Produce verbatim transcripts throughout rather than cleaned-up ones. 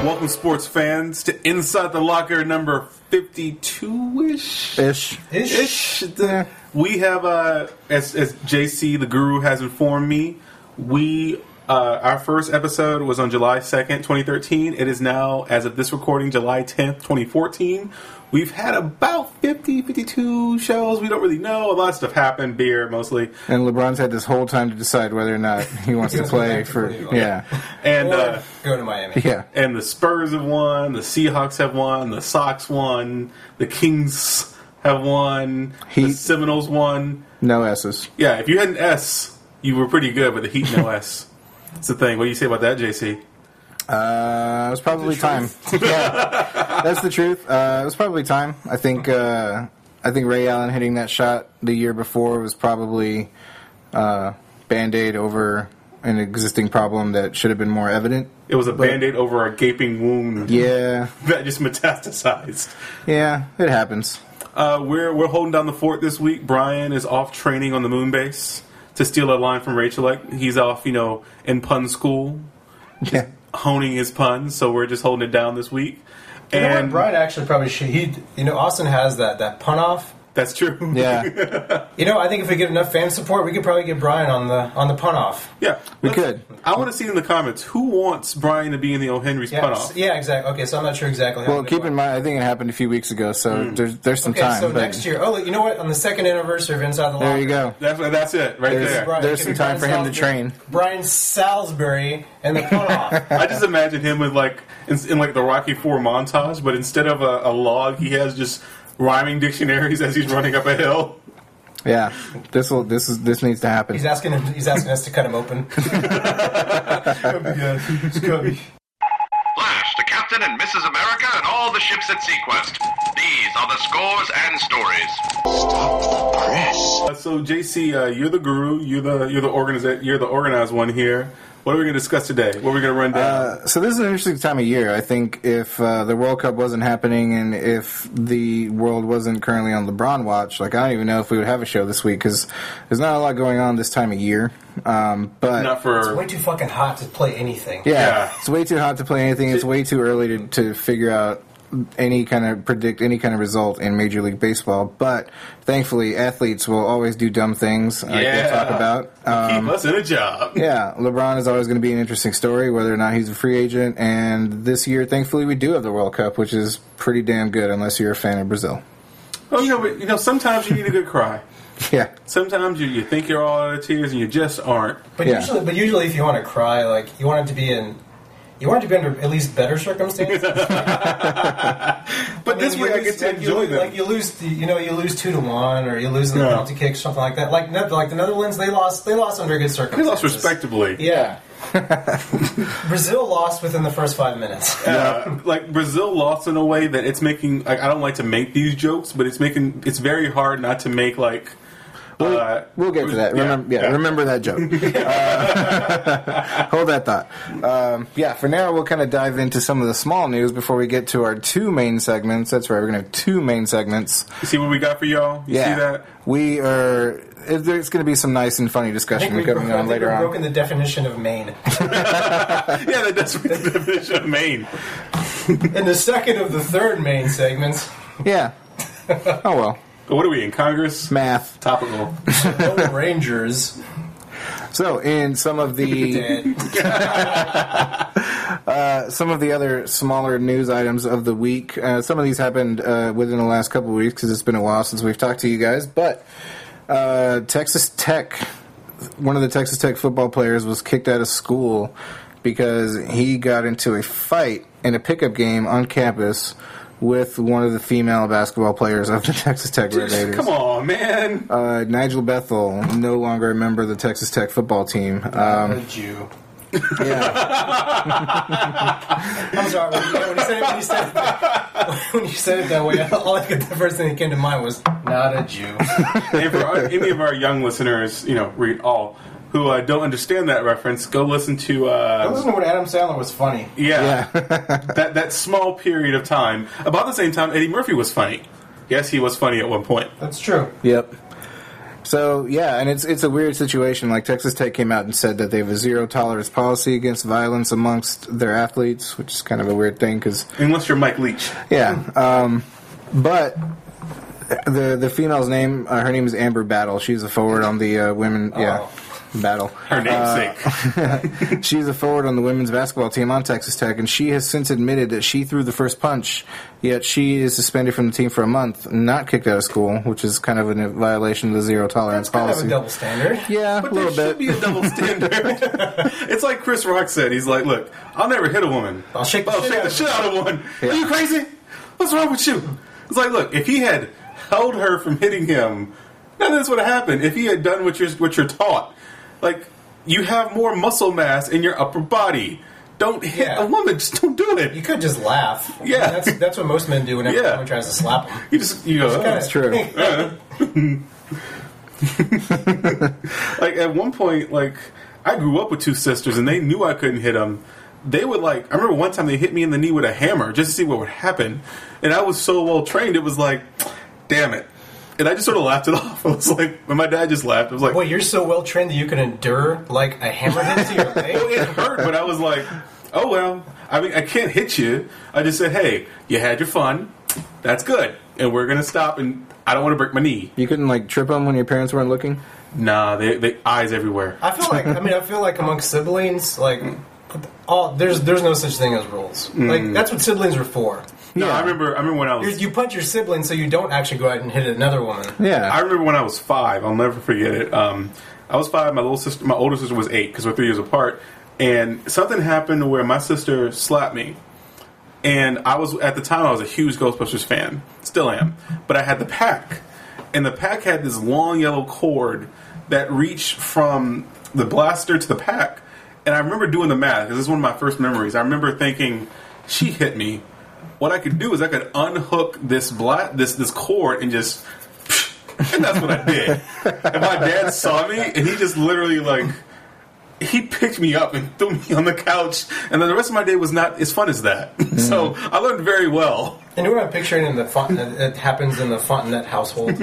Welcome, sports fans, to Inside the Locker number fifty-two-ish? Ish. Ish. Ish. The, we have, uh, as, as J C, the guru, has informed me, we uh, our first episode was on July second, twenty thirteen. It is now, as of this recording, July tenth, twenty fourteen. We've had about fifty, fifty-two shows. We don't really know. A lot of stuff happened. Beer, mostly. And LeBron's had this whole time to decide whether or not he wants he to play for... Play, yeah. And or uh, go to Miami. Yeah. And the Spurs have won. The Seahawks have won. The Sox won. The Kings have won. Heat. The Seminoles won. No S's. Yeah, if you had an S, you were pretty good, but the Heat, no S. That's the thing. What do you say about that, J C? Uh, it was probably time. Yeah, that's the truth. Uh, it was probably time. I think. Uh, I think Ray Allen hitting that shot the year before was probably uh, Band-Aid over an existing problem that should have been more evident. It was a But- Band-Aid over a gaping wound. Yeah, That just metastasized. yeah, it happens. Uh, we're we're holding down the fort this week. Brian is off training on the moon base. To steal a line from Rachel, like he's off, you know, in pun school, Yeah, honing his puns. So we're just holding it down this week. You know what? And Brian actually probably should. He, you know, Austin has that that pun off. that's true. yeah, You know, I think if we get enough fan support, we could probably get Brian on the on the pun off. yeah. we Let's- could. I want to see in the comments who wants Brian to be in the O. Henry's Yeah, pun off. yeah, exactly. Okay, so I'm not sure exactly. how Well, to keep do in it. mind, I think it happened a few weeks ago, so there's there's some Okay, time. so but next year. Oh, you know what? On the second anniversary of Inside the Locker. there you go. That's that's it right There's- there. Brian, There's it some could be time for Brian him to Salisbury- train. Brian Salisbury and the pun off. I just imagine him with like in, in like the Rocky Four montage, but instead of a, a log, he has just rhyming dictionaries as he's running up a hill. Yeah, this will this is this needs to happen. He's asking him. He's asking us to cut him open. Flash, the Captain and Missus America and all the ships at Sequest. These are the scores and stories. Uh, so J C, uh, you're the guru. You're the you're the organizer. You're the organized one here. What are we going to discuss today? What are we going to run down? Uh, so this is an interesting time of year. I think if uh, the World Cup wasn't happening and if the world wasn't currently on LeBron watch, like I don't even know if we would have a show this week because there's not a lot going on this time of year. Um, but Not for It's way too fucking hot to play anything. yeah, Yeah. it's way too hot to play anything. It's way too early to, to figure out any kind of predict any kind of result in Major League Baseball. But thankfully, athletes will always do dumb things. Like Yeah. we'll talk about. Um, keep us in a job. Yeah, LeBron is always going to be an interesting story, whether or not he's a free agent. And this year, thankfully, we do have the World Cup, which is pretty damn good, unless you're a fan of Brazil. Oh, you know, but, you know, sometimes you need a good cry. Yeah, Sometimes you, you think you're all out of tears and you just aren't. But Yeah. usually, but usually, if you want to cry, like you want it to be in, you want it to be under at least better circumstances. But this mean, way, you I lose- get to like, enjoy you, them. Like you lose, the, you know, you lose two to one, or you lose in the Yeah. penalty kick, something like that. Like Ne- like the Netherlands, they lost. They lost under good He circumstances. lost respectably. Yeah. Brazil lost within the first five minutes. Uh, like Brazil lost in a way that it's making. Like, I don't like to make these jokes, but it's making. It's very hard not to make like. Uh, we'll get to that. yeah, Remember, yeah, yeah. remember that joke. Uh, hold that thought. Um, yeah, for now, we'll kind of dive into some of the small news before we get to our two main segments. That's right, we're going to have two main segments. You see what we got for y'all? You yeah, see that? we are. There's going to be some nice and funny I think discussion we've coming broken, I on think later we've on. broken the definition of Maine. Yeah, that does make the definition of Maine. In the second of the third main segments, Yeah. Oh well. What are we in Congress? Math. Topical. the Lone Rangers. So, in some of the Dead. uh, some of the other smaller news items of the week, uh, some of these happened uh, within the last couple of weeks because it's been a while since we've talked to you guys. But uh, Texas Tech, one of the Texas Tech football players, was kicked out of school because he got into a fight in a pickup game on campus with one of the female basketball players of the Texas Tech Red Raiders. Come on, man. Uh, Nigel Bethel, no longer a member of the Texas Tech football team. Um, a Jew. yeah, I'm sorry. When you, when you said it, when you said it, that, when you said it that way, all I could, the first thing that came to mind was not a Jew. And for our, any of our young listeners, you know, read all who uh, don't understand that reference, go listen to. Uh, Listen to when Adam Sandler was funny. yeah, yeah. that that small period of time, about the same time Eddie Murphy was funny. Yes, he was funny at one point. That's true. Yep. So yeah, and it's it's a weird situation. Like Texas Tech came out and said that they have a zero tolerance policy against violence amongst their athletes, which is kind of a weird thing because Unless you're Mike Leach. yeah, um, but the the female's name, uh, her name is Amber Battle. She's a forward on the uh, women. Yeah. Oh. Battle. Her namesake. She's a forward on the women's basketball team on Texas Tech, and she has since admitted that she threw the first punch, yet she is suspended from the team for a month, not kicked out of school, which is kind of a violation of the zero tolerance That's kind policy. of a double standard. Yeah, But a there little should bit. be a double standard. It's like Chris Rock said. He's like, look, I'll never hit a woman. I'll shake the I'll shit shake out the of shit out of one. Yeah. Are you crazy? What's wrong with you? It's like, look, if he had held her from hitting him, none of this would have happened. If he had done what you're, what you're taught. Like, you have more muscle mass in your upper body. Don't hit Yeah. a woman. Just don't do it. You could just laugh. I mean, Yeah. that's that's what most men do whenever Yeah. someone tries to slap them. You just, you go, oh, That's true. Like at one point, like I grew up with two sisters, and they knew I couldn't hit them. They would like. I remember one time they hit me in the knee with a hammer just to see what would happen, and I was so well trained. It was like, damn it, and I just sort of laughed it off. I was like, and my dad just laughed. I was like, Wait, you're so well trained that you can endure like a hammer hit to your well, leg? it hurt, but I was like, oh well. I mean, I can't hit you. I just said, hey, you had your fun. That's good, and we're gonna stop. And I don't want to break my knee. You couldn't like trip them when your parents weren't looking. Nah, they, they eyes everywhere. I feel like I mean I feel like amongst siblings, like all there's there's no such thing as rules. Mm. Like that's what siblings are for. No, Yeah. I remember. I remember when I You're, was. you punch your sibling so you don't actually go out and hit another woman. Yeah, I remember when I was five. I'll never forget it. Um, I was five. My little sister, my older sister, was eight because we're three years apart. And something happened where my sister slapped me. And I was at the time I was a huge Ghostbusters fan, still am. But I had the pack, and the pack had this long yellow cord that reached from the blaster to the pack. And I remember doing the math because this is one of my first memories. I remember thinking, she hit me. What I could do is I could unhook this bla- this this cord and just, and that's what I did. And my dad saw me, and he just literally like. He picked me up and threw me on the couch, and then the rest of my day was not as fun as that. So I learned very well. And you know what I'm picturing in the font that happens in the Fontenette household?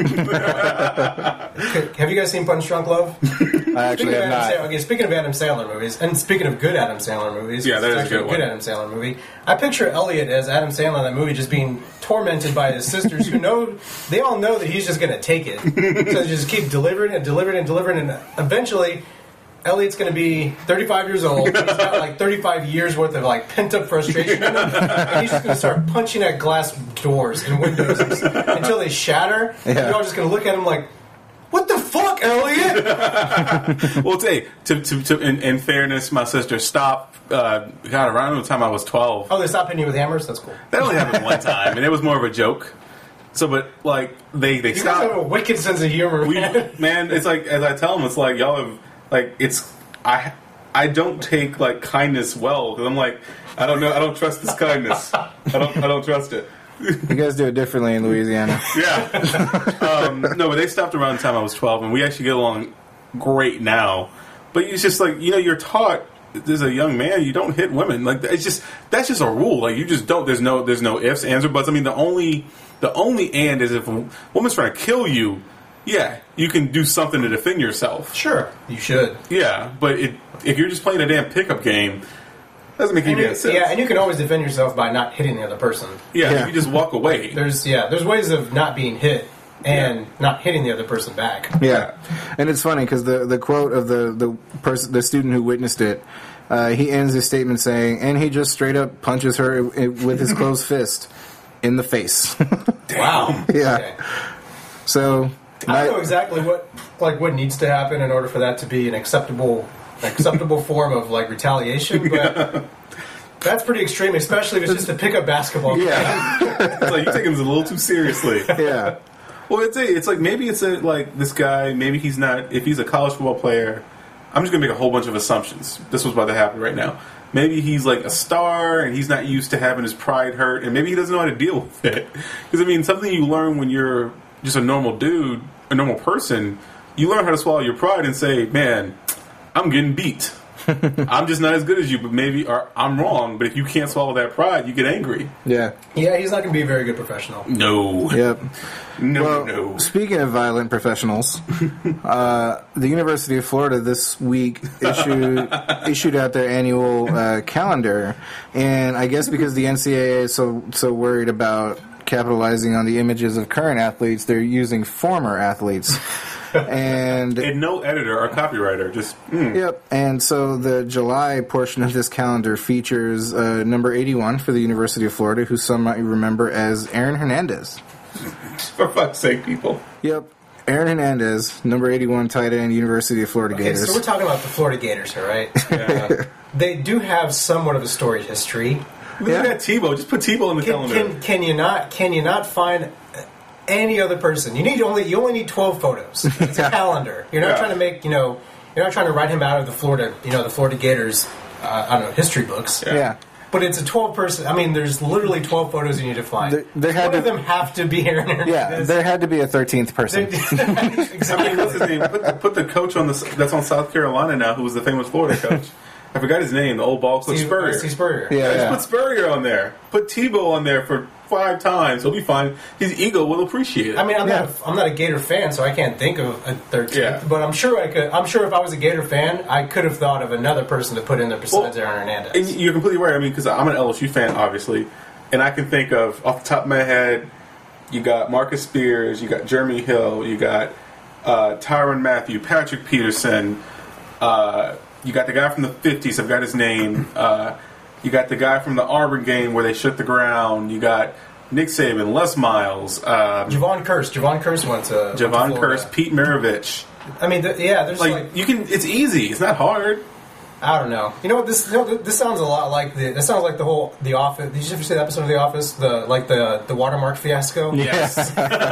Have you guys seen Punch Drunk Love? I actually Speaking of have Adam not. Sandler, okay, speaking of Adam Sandler movies, and speaking of good Adam Sandler movies, Yeah, that it's is a actually good one. good Adam Sandler movie. I picture Elliot as Adam Sandler in that movie, just being tormented by his sisters, who know they all know that he's just going to take it, so they just keep delivering and delivering and delivering, and eventually. Elliot's going to be thirty-five years old. He's got like thirty-five years worth of like pent up frustration in him, and he's just going to start punching at glass doors and windows until they shatter. And Yeah. you're all just going to look at him like, "What the fuck, Elliot?" Well, hey, to, to, to in, in fairness, my sister stopped. Uh, God, around the time I was twelve. Oh, they stopped hitting you with hammers. That's cool. That only happened one time, and it was more of a joke. So, but like they they You guys have a stopped. wicked sense of humor, We, man. man, it's like as I tell them, it's like y'all have like it's I I don't take like kindness well because I'm like I don't know I don't trust this kindness. I don't I don't trust it. You guys do it differently in Louisiana. Yeah. um, no, but they stopped around the time I was twelve, and we actually get along great now. But it's just like, you know, you're taught as a young man, you don't hit women. Like, it's just, that's just a rule. Like, you just don't, there's no, there's no ifs, ands, or buts. I mean, the only, the only and is if a woman's trying to kill you, yeah, you can do something to defend yourself. Sure, you should. Yeah, but it, if you're just playing a damn pickup game, doesn't make any And you, damn sense. yeah, and you can always defend yourself by not hitting the other person. yeah, Yeah. you just walk away. There's yeah, there's ways of not being hit and not hitting the other person back. Yeah, and it's funny because the, the quote of the the person, the student who witnessed it, uh, he ends his statement saying, "And he just straight up punches her with his closed fist in the face." Wow. Yeah. Okay. So I don't know exactly what like what needs to happen in order for that to be an acceptable acceptable form of like retaliation, but that's pretty extreme, especially if it's just a pickup basketball game. yeah, It's like, you're taking this a little too seriously. yeah, Well, it's a, it's like maybe it's a, like this guy. Maybe he's not. If he's a college football player, I'm just gonna make a whole bunch of assumptions. This was about to happen right now. Maybe he's like a star and he's not used to having his pride hurt, and maybe he doesn't know how to deal with it. Because I mean, something you learn when you're just a normal dude, a normal person, you learn how to swallow your pride and say, "Man, I'm getting beat." I'm just not as good as you, but maybe or I'm wrong. But if you can't swallow that pride, you get angry. Yeah. Yeah, he's not going to be a very good professional. No. Yep. No, Well, no. speaking of violent professionals, uh, the University of Florida this week issued issued out their annual uh, calendar, and I guess because the N C double A is so so worried about capitalizing on the images of current athletes, they're using former athletes. And And no editor or copywriter. Just mm. Yep, and so the July portion of this calendar features uh, number eighty-one for the University of Florida, who some might remember as Aaron Hernandez. For fuck's sake, people. Yep, Aaron Hernandez, number eighty-one tight end, University of Florida Okay, Gators. so we're talking about the Florida Gators here, right? Yeah. They do have somewhat of a storied history. Look Yeah. at that Tebow. Just put Tebow in the Can, calendar. can, can you not? Can you not find any other person? You need only you only need twelve photos. It's a calendar. You're not Yeah. trying to make you know. You're not trying to write him out of the Florida you know the Florida Gators. Uh, I don't know history books. yeah. But it's a twelve person. I mean, there's literally twelve photos you need to find. There- there had One to- of them have to be Aaron Hernandez. Yeah, there had to be a thirteenth person. I mean, what's his name? Put the, put the coach on the that's on South Carolina now, who was the famous Florida coach. I forgot his name. The old ball coach Steve Spurrier. Steve Spurrier. Yeah, Just yeah. put Spurrier on there. Put Tebow on there for five times. He'll be fine. His ego will appreciate it. I mean, I'm Yeah. not a, I'm not a Gator fan, so I can't think of a thirteenth. Yeah. But I'm sure I could. I'm sure if I was a Gator fan, I could have thought of another person to put in there besides Well, Aaron Hernandez. and you're completely right. I mean, because I'm an L S U fan, obviously, and I can think of off the top of my head, you got Marcus Spears, you got Jeremy Hill, you got uh, Tyrann Mathieu, Patrick Peterson. Uh, you got the guy from the fifties. I've got his name. Uh, you got the guy from the Auburn game where they shook the ground. You got Nick Saban, Les Miles, um, Javon Curse. Javon Curse went to went to Javon Florida. Curse, Pete Maravich. I mean, th- yeah. There's Like, like, you can. It's easy. It's not hard. I don't know. You know what? This you know, th- this sounds a lot like the. This sounds like the whole The Office. Did you ever see the episode of The Office? The like the the watermark fiasco. Yes.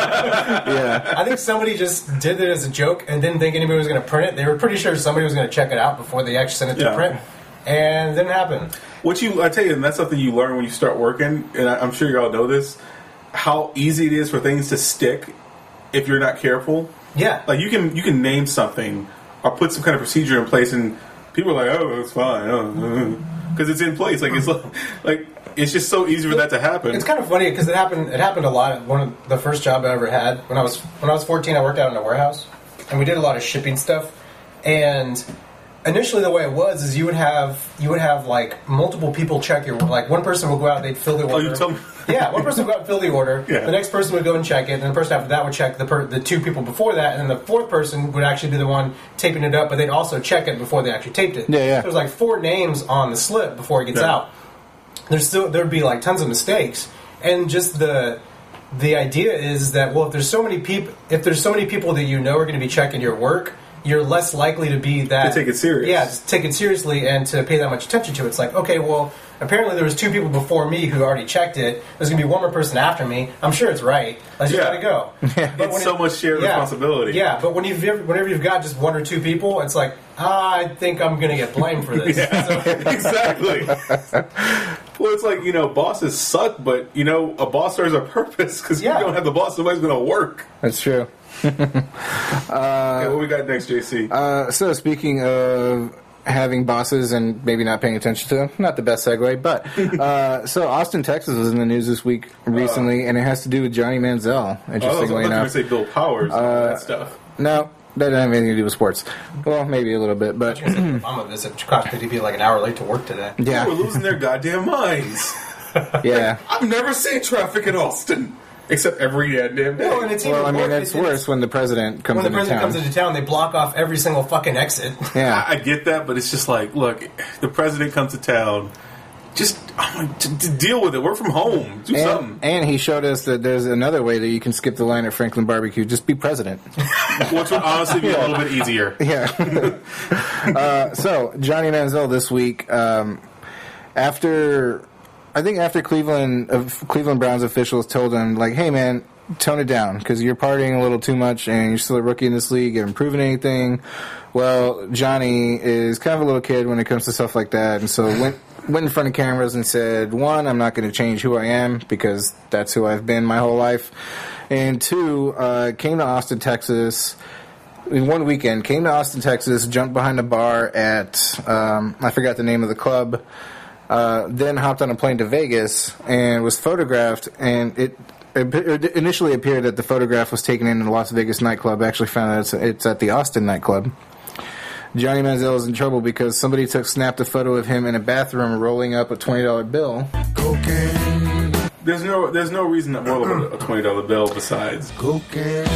Yeah, I think somebody just did it as a joke and didn't think anybody was going to print it. They were pretty sure somebody was going to check it out before they actually sent it to Yeah. print, and it didn't happen. What you, I tell you, and that's something you learn when you start working, and I, I'm sure you all know this, how easy it is for things to stick if you're not careful. Yeah. Like you can you can name something or put some kind of procedure in place, and people are like, "Oh, it's fine," because it's in place. Like it's like, like it's just so easy for that to happen. It's kind of funny because it happened. It happened a lot. At one of the first job I ever had when I was when I was fourteen, I worked out in a warehouse, and we did a lot of shipping stuff. And initially, the way it was is you would have you would have like multiple people check your like one person would go out, they'd fill the order. Oh, you tell me. Yeah, one person would go out and fill the order. Yeah. The next person would go and check it. And the person after that would check the per, the two people before that, and then the fourth person would actually be the one taping it up, but they'd also check it before they actually taped it. Yeah, yeah. So there's like four names on the slip before it gets Yeah. out. There's still there'd be like tons of mistakes, and just the the idea is that well, if there's so many people, if there's so many people that you know are going to be checking your work, you're less likely to be that To take it serious. Yeah, to take it seriously and to pay that much attention to it. It's like okay, well, apparently there was two people before me who already checked it. There's going to be one more person after me. I'm sure it's right. Let's just Yeah. let it go. But It's when so much shared responsibility. Yeah, but when you've ever- whenever you've got just one or two people, it's like ah, I think I'm going to get blamed for this. So- Exactly. Well, it's like, you know, bosses suck, but, you know, a boss serves a purpose because Yeah. if you don't have the boss, nobody's going to work. that's true. Okay, what we got next, J C? Uh, so speaking of having bosses and maybe not paying attention to them, not the best segue, but uh, so Austin, Texas was in the news this week recently, and it has to do with Johnny Manziel. oh, I was Interestingly going to enough, say Bill Powers and all that stuff. no, that didn't have anything to do with sports. Well, maybe a little bit, but I'm gonna visit. Cost me to be like an hour late to work today. yeah, People are losing their goddamn minds. yeah. I've never seen traffic in Austin. Except every goddamn day. No, and it's even Well, I mean, worse. it's worse when the president comes when the into president town. comes into town. They block off every single fucking exit. Yeah, I, I get that, but it's just like, look, the president comes to town. Just oh, to, to deal with it. Work from home. Do and, something. and he showed us that there's another way that you can skip the line at Franklin Barbecue. Just be president. Which would honestly be a little bit easier. Yeah. uh, so Johnny Manziel this week, um, after I think after Cleveland uh, Cleveland Browns officials told him like, "Hey man, tone it down because you're partying a little too much and you're still a rookie in this league. You haven't proven anything." Well, Johnny is kind of a little kid when it comes to stuff like that, and so went went in front of cameras and said, "One, I'm not going to change who I am because that's who I've been my whole life." And two, uh, came to Austin, Texas, in one weekend, came to Austin, Texas, jumped behind a bar at, um, I forgot the name of the club, uh, then hopped on a plane to Vegas and was photographed, and it, it initially appeared that the photograph was taken in a Las Vegas nightclub. I actually found out it's, it's at the Austin nightclub. Johnny Manziel is in trouble because somebody took snapped a photo of him in a bathroom rolling up a twenty dollar bill. Cocaine. There's no there's no reason to roll up a twenty dollar bill besides cocaine.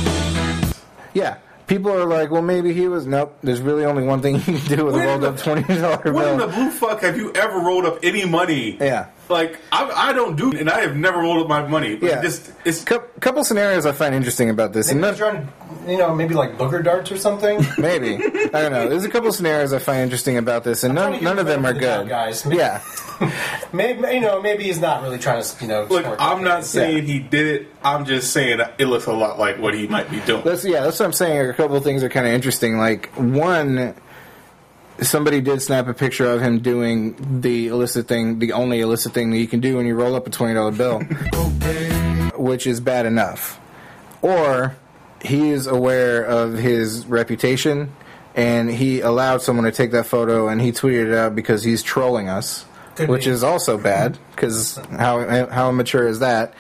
Yeah. People are like, well, maybe he was... Nope, there's really only one thing you can do with when a rolled-up twenty dollar bill. When in the blue fuck have you ever rolled up any money? Yeah. Like, I, I don't do it, and I have never rolled up my money. But yeah. Just, it's... A couple scenarios I find interesting about this. Maybe and trying to, you know, maybe like booger darts or something? Maybe. I don't know. There's a couple scenarios I find interesting about this, and none, none of them are good. Guys. Maybe, yeah. maybe, you know, maybe he's not really trying to, you know... Look, I'm not saying yeah. he did it. I'm just saying it looks a lot like what he might be doing. That's, yeah, that's what I'm saying. A couple of things are kind of interesting. Like, one... Somebody did snap a picture of him doing the illicit thing, the only illicit thing that you can do when you roll up a twenty dollar bill, which is bad enough. Or he is aware of his reputation, and he allowed someone to take that photo, and he tweeted it out because he's trolling us, Could which be. is also bad, because how how immature is that?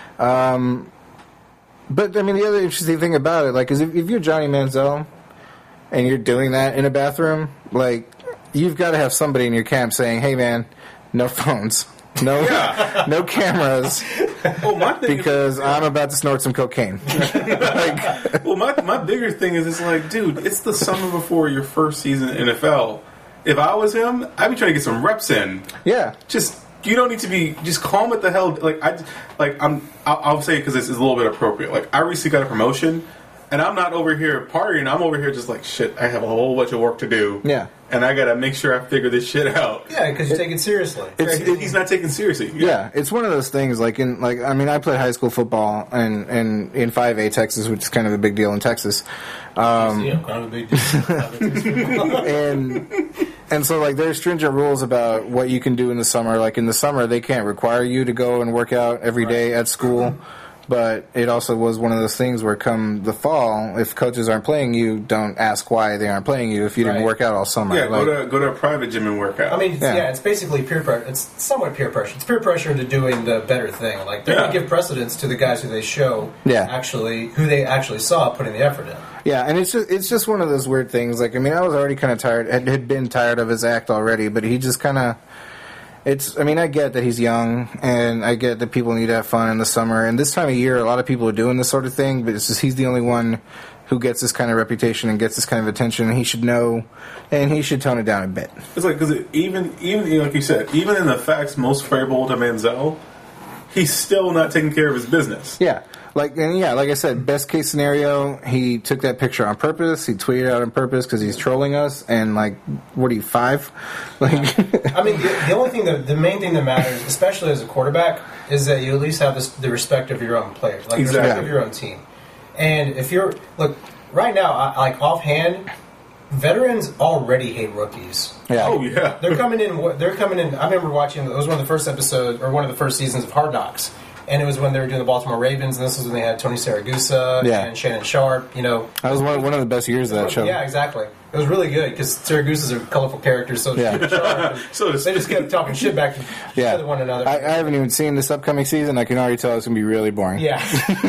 Um, but, I mean, the other interesting thing about it, like, is if, if you're Johnny Manziel... and you're doing that in a bathroom, like, you've got to have somebody in your camp saying, hey, man, no phones, no yeah. no cameras, well, my thing because is, I'm about to snort some cocaine. like, well, my, my bigger thing is, it's like, dude, it's the summer before your first season in N F L. If I was him, I'd be trying to get some reps in. Yeah. Just... You don't need to be just calm it the hell. Like I, like I'm. I'll, I'll say it because this is a little bit appropriate. Like I recently got a promotion, and I'm not over here partying. I'm over here just like shit. I have a whole bunch of work to do. Yeah, and I gotta make sure I figure this shit out. Yeah, because you it, take it seriously. It's, it, he's not taking seriously. Yeah. yeah, it's one of those things. Like in like I mean, I played high school football and and in five A Texas, which is kind of a big deal in Texas. Um, yeah, kind of a big deal. and. And so, like, there's stringent rules about what you can do in the summer. Like, in the summer, they can't require you to go and work out every day at school. But it also was one of those things where come the fall, if coaches aren't playing you, don't ask why they aren't playing you if you didn't right. work out all summer. Yeah, like, go to go to a private gym and work out. I mean, it's, yeah. yeah, it's basically peer pressure. It's somewhat peer pressure. It's peer pressure into doing the better thing. Like, they're yeah. going to give precedence to the guys who they show yeah. actually, who they actually saw putting the effort in. Yeah, and it's just it's just one of those weird things. Like, I mean, I was already kind of tired, had, had been tired of his act already, but he just kind of, it's, I mean, I get that he's young, and I get that people need to have fun in the summer, and this time of year, a lot of people are doing this sort of thing, but it's just he's the only one who gets this kind of reputation and gets this kind of attention, and he should know, and he should tone it down a bit. It's like, because even, even, like you said, even in the facts most favorable to Manziel, he's still not taking care of his business. Yeah. Like and yeah, like I said, best case scenario, he took that picture on purpose. He tweeted it out on purpose because he's trolling us. And like, what are you, five? Like, I mean, the, the only thing that the main thing that matters, especially as a quarterback, is that you at least have this, the respect of your own players, like exactly. the respect of your own team. And if you're look right now, I, like offhand, veterans already hate rookies. Yeah. Oh yeah, they're coming in. They're coming in. I remember watching. It was one of the first episodes or one of the first seasons of Hard Knocks. And it was when they were doing the Baltimore Ravens, and this was when they had Tony Siragusa yeah. and Shannon Sharp. You know, that was one, one of the best years of that show. Yeah, exactly. It was really good because Siragusa's a colorful character, so yeah. Sharp. so they just kept talking shit back to yeah. one another. I, I haven't even seen this upcoming season. I can already tell it's going to be really boring. Yeah.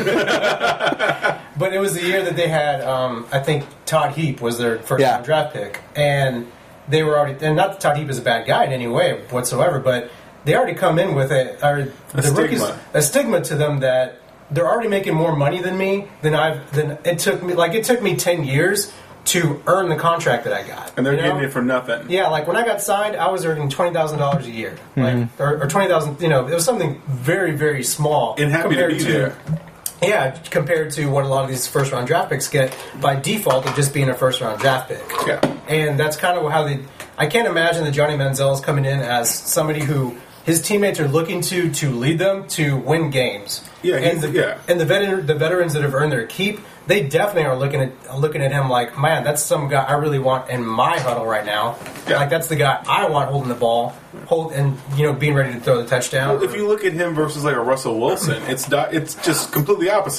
But it was the year that they had, um, I think Todd Heap was their first yeah. round draft pick, and they were already. And not that Todd Heap is a bad guy in any way whatsoever, but. They already come in with a, or a the rookies, stigma. a stigma to them that they're already making more money than me than I've than it took me. Like it took me ten years to earn the contract that I got, and they're you know? getting it for nothing. Yeah, like when I got signed, I was earning twenty thousand dollars a year, like mm-hmm. or, or twenty thousand. You know, it was something very very small. And happy to be to, there. Yeah, compared to what a lot of these first round draft picks get by default of just being a first round draft pick. Yeah, and that's kind of how they. I can't imagine that Johnny Manziel is coming in as somebody who. His teammates are looking to to lead them to win games. Yeah, and the, yeah. and the veteran the veterans that have earned their keep, they definitely are looking at looking at him like, man, that's some guy I really want in my huddle right now. Yeah. Like that's the guy I want holding the ball, hold and you know being ready to throw the touchdown. Well, if you look at him versus like a Russell Wilson, it's not, it's just completely opposite.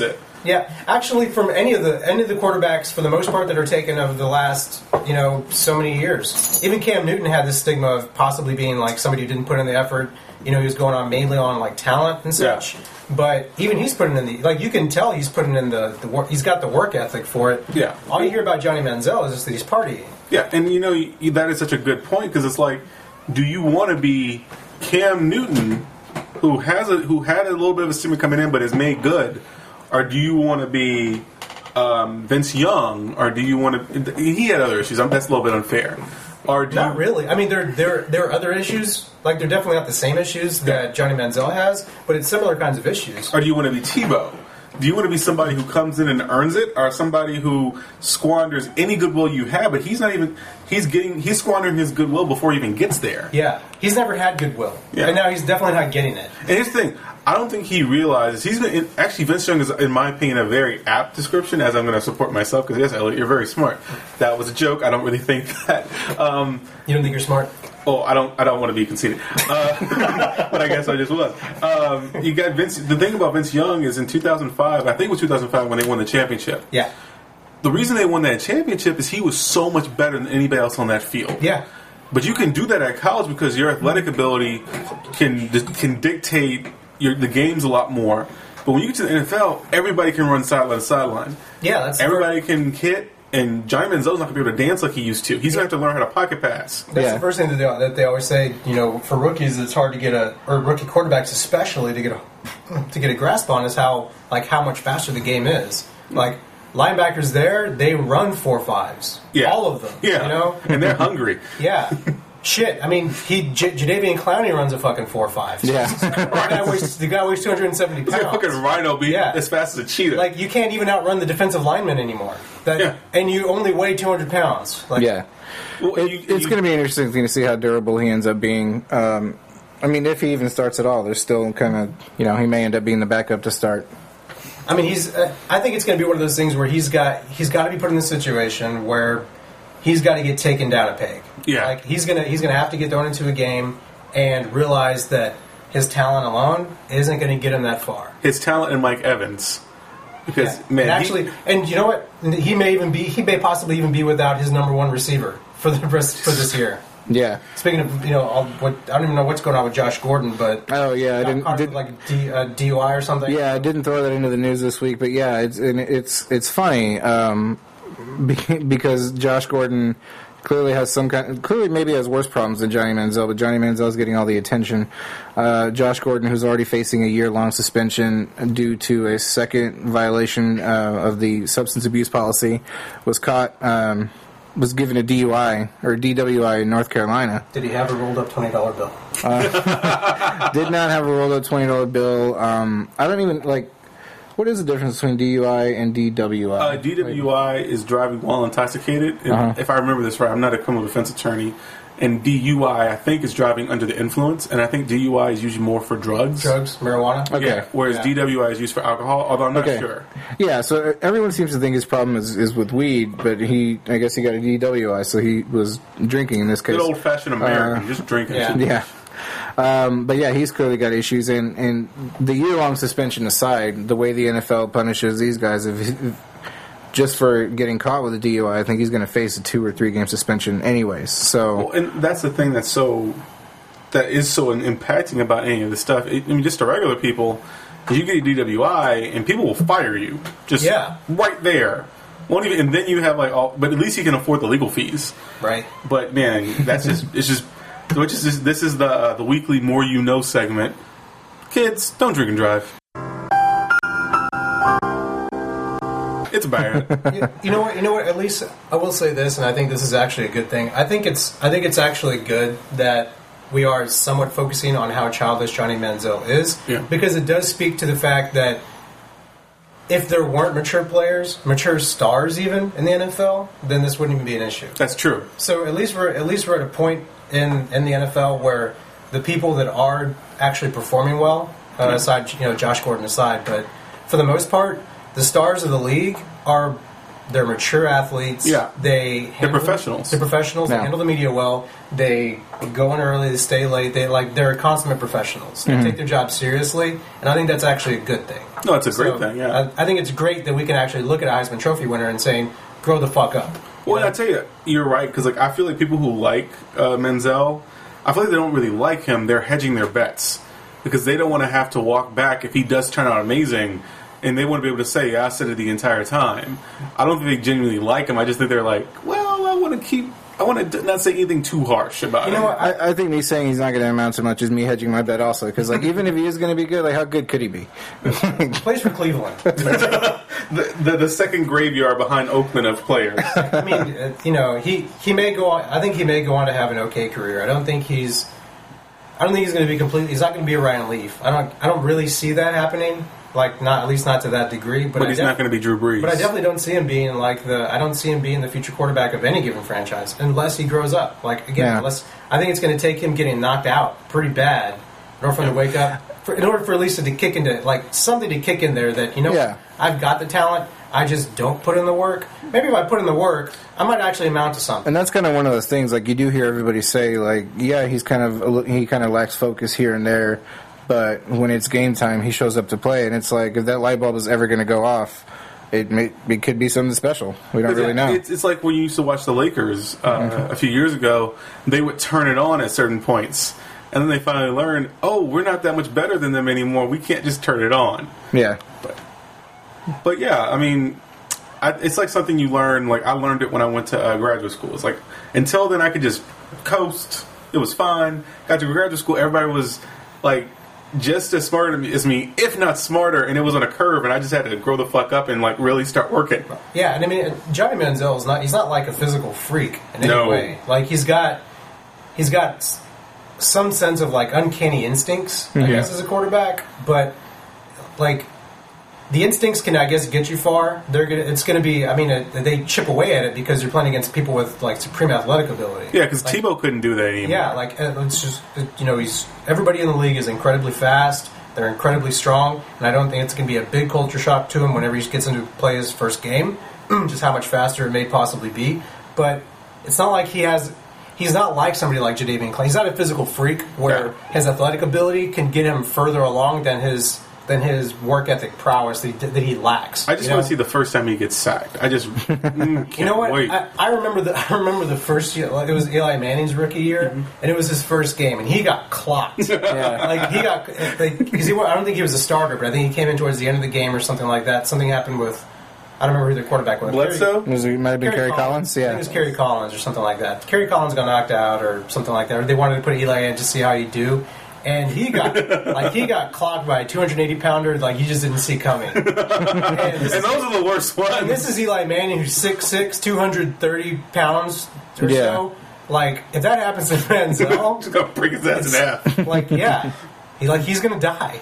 Yeah, actually, from any of the any of the quarterbacks, for the most part, that are taken over the last, you know, so many years. Even Cam Newton had this stigma of possibly being like somebody who didn't put in the effort. You know, he was going on mainly on like talent and such. Yeah. But even he's putting in the like you can tell he's putting in the, the work. He's got the work ethic for it. Yeah. All you hear about Johnny Manziel is just that he's partying. Yeah, and you know you, that is such a good point because it's like, do you want to be Cam Newton, who has a who had a little bit of a stigma coming in, but is made good? Or do you want to be um, Vince Young? Or do you want to... He had other issues. That's a little bit unfair. Or do not you, really. I mean, there, there, there are other issues. Like, they're definitely not the same issues that Johnny Manziel has, but it's similar kinds of issues. Or do you want to be Tebow? Do you want to be somebody who comes in and earns it, or somebody who squanders any goodwill you have? But he's not even he's getting he's squandering his goodwill before he even gets there. Yeah, he's never had goodwill, yeah. and now he's definitely not getting it. And here's the thing: I don't think he realizes he's going. Actually, Vince Young is, in my opinion, a very apt description. As I'm going to support myself because yes, Elliot, you're very smart. That was a joke. I don't really think that. Um, you don't think you're smart? Oh, I don't. I don't want to be conceited, uh, but I guess I just was. Um, you got Vince. The thing about Vince Young is in two thousand five. I think it was two thousand five when they won the championship. Yeah. The reason they won that championship is he was so much better than anybody else on that field. Yeah. But you can do that at college because your athletic ability can can dictate your, the games a lot more. But when you get to the N F L, everybody can run sideline to sideline. Yeah, that's everybody can hit. And Johnny Manziel's not going to be able to dance like he used to. He's going to have to learn how to pocket pass. That's yeah. the first thing that they, that they always say. You know, for rookies, it's hard to get a or rookie quarterbacks especially to get a to get a grasp on is how like how much faster the game is. Like linebackers, there they run four fives. Yeah. All of them. Yeah, you know, and they're hungry. Yeah. Shit, I mean, he J- Jadeveon Clowney runs a fucking four five. Yeah, the guy weighs the guy weighs two hundred and seventy pounds. He's a fucking rhino, be yeah. as fast as a cheetah. Like you can't even outrun the defensive lineman anymore. That, yeah. and you only weigh two hundred pounds. Like, yeah, well, it, you, it's going to be an interesting thing to see how durable he ends up being. Um, I mean, if he even starts at all, there's still kind of you know he may end up being the backup to start. I mean, he's. Uh, I think it's going to be one of those things where he's got he's got to be put in a situation where he's got to get taken down a peg. Yeah, like he's gonna he's gonna have to get thrown into a game and realize that his talent alone isn't going to get him that far. His talent and Mike Evans, because yeah. man, and actually, he, and you know what? He may even be he may possibly even be without his number one receiver for the rest for this year. Yeah. Speaking of, you know, I'll, what, I don't even know what's going on with Josh Gordon, but oh yeah, I didn't did, like a D, uh, D U I or something. Yeah, I didn't throw that into the news this week, but yeah, it's and it's it's funny um, because Josh Gordon clearly has some kind, clearly maybe has worse problems than Johnny Manziel, but Johnny Manziel's getting all the attention. Uh, Josh Gordon, who's already facing a year-long suspension due to a second violation uh, of the substance abuse policy, was caught. Um, was given a D U I or D W I in North Carolina. Did he have a rolled up twenty dollar bill? Uh, did not have a rolled up twenty dollar bill. Um, I don't even like. What is the difference between D U I and D W I? Uh, D W I like, is driving while intoxicated. And uh-huh. If I remember this right, I'm not a criminal defense attorney. And D U I, I think, is driving under the influence. And I think D U I is usually more for drugs. Drugs, marijuana. Okay. Yeah, whereas yeah. D W I is used for alcohol, although I'm not okay. sure. Yeah, so everyone seems to think his problem is, is with weed, but he, I guess he got a D W I, so he was drinking in this case. Good old-fashioned American, uh, just drinking. Yeah. yeah. Um, but yeah, he's clearly got issues, and, and the year-long suspension aside, the way the N F L punishes these guys, if, if just for getting caught with a D U I, I think he's going to face a two or three game suspension anyways. So, well, and that's the thing that's so that is so impacting about any of this stuff. I mean, just to regular people, you get a D W I and people will fire you just yeah. right there. Won't even, and then you have like all, but at least you can afford the legal fees, right? But man, that's just it's just which is just, this is the uh, the weekly More You Know segment. Kids, don't drink and drive. It's bad. you, you know what? You know what? At least I will say this, and I think this is actually a good thing. I think it's I think it's actually good that we are somewhat focusing on how childish Johnny Manziel is, yeah. because it does speak to the fact that if there weren't mature players, mature stars, even in the N F L, then this wouldn't even be an issue. That's true. So at least we're at least we're at a point in, in the N F L where the people that are actually performing well, uh, aside you know Josh Gordon aside, but for the most part, the stars of the league are They're mature athletes. Yeah. They They're handle- professionals. They're professionals. They Yeah. handle the media well. They go in early. They stay late. They like they're consummate professionals. They Mm-hmm. take their job seriously, and I think that's actually a good thing. No, it's a great So, thing, yeah. I, I think it's great that we can actually look at a Heisman Trophy winner and saying, "Grow the fuck up." Well, and I tell you, you're right, because like I feel like people who like uh, Menzel, I feel like they don't really like him. They're hedging their bets because they don't want to have to walk back if he does turn out amazing, and they want to be able to say, "Yeah, I said it the entire time." I don't think they genuinely like him. I just think they're like, "Well, I want to keep. I want to not say anything too harsh about You him." know what? I, I, I think me saying he's not going to amount to much is me hedging my bet also. Because like even if he is going to be good, like how good could he be? plays for Cleveland. the, the the second graveyard behind Oakland of players. I mean, uh, you know, he, he may go on. I think he may go on to have an okay career. I don't think he's. I don't think he's going to be completely. He's not going to be a Ryan Leaf. I don't. I don't really see that happening. Like not at least not to that degree. But, But I he's def- not going to be Drew Brees. But I definitely don't see him being like the. I don't see him being the future quarterback of any given franchise unless he grows up. Like again, Yeah. unless I think it's going to take him getting knocked out pretty bad in order for him to wake up. For, in order for Lisa to kick into like something to kick in there that you know Yeah. I've got the talent. I just don't put in the work. Maybe if I put in the work, I might actually amount to something. And that's kind of one of those things. Like you do hear everybody say, like, yeah, he's kind of a li- he kind of lacks focus here and there, but when it's game time, he shows up to play. And it's like if that light bulb is ever going to go off, it may, it could be something special. We don't really know. It's, it's like when you used to watch the Lakers uh, a few years ago. They would turn it on at certain points, and then they finally learned, oh, we're not that much better than them anymore. We can't just turn it on. Yeah. But, but yeah, I mean, I, it's like something you learn. Like I learned it when I went to uh, graduate school. It's like until then I could just coast. It was fine. Got to graduate school, everybody was like just as smart as me, if not smarter, and it was on a curve, and I just had to grow the fuck up and like really start working. Yeah, and I mean Johnny Manziel is not—he's not like a physical freak in any No. way. Like he's got, he's got s- some sense of like uncanny instincts, I guess, as a quarterback. But like the instincts can, I guess, get you far. They're gonna. It's going to be. I mean, uh, they chip away at it because you're playing against people with like supreme athletic ability. Yeah, because Like, Tebow couldn't do that anymore. Yeah, like uh, it's just uh, you know he's everybody in the league is incredibly fast. They're incredibly strong, and I don't think it's going to be a big culture shock to him whenever he gets into play his first game. Just how much faster it may possibly be, but it's not like he has. He's not like somebody like Jadeveon Clowney. He's not a physical freak where Yeah. his athletic ability can get him further along than his than his work ethic prowess that he, that he lacks. I just you know? want to see the first time he gets sacked. I just mm, can't You know what? wait. I, I remember the I remember the first year. Like, it was Eli Manning's rookie year, Mm-hmm. and it was his first game, and he got clocked. Yeah. Like he got like because he wa- I don't think he was a starter, but I think he came in towards the end of the game or something like that. Something happened with I don't remember who their quarterback was. Bledsoe? Was it, might have been Kerry Collins? I think Yeah. it was Kerry Collins or something like that. Kerry Collins got knocked out or something like that. Or they wanted to put Eli in to see how he'd do. And he got like he got clocked by a two hundred eighty pounder like he just didn't see coming. And, this And is, those are the worst ones. and this is Eli Manning, who's six six, two hundred thirty pounds or Yeah. so. Like if that happens to Manziel, Just gonna break his ass in half. like yeah, he like he's gonna die.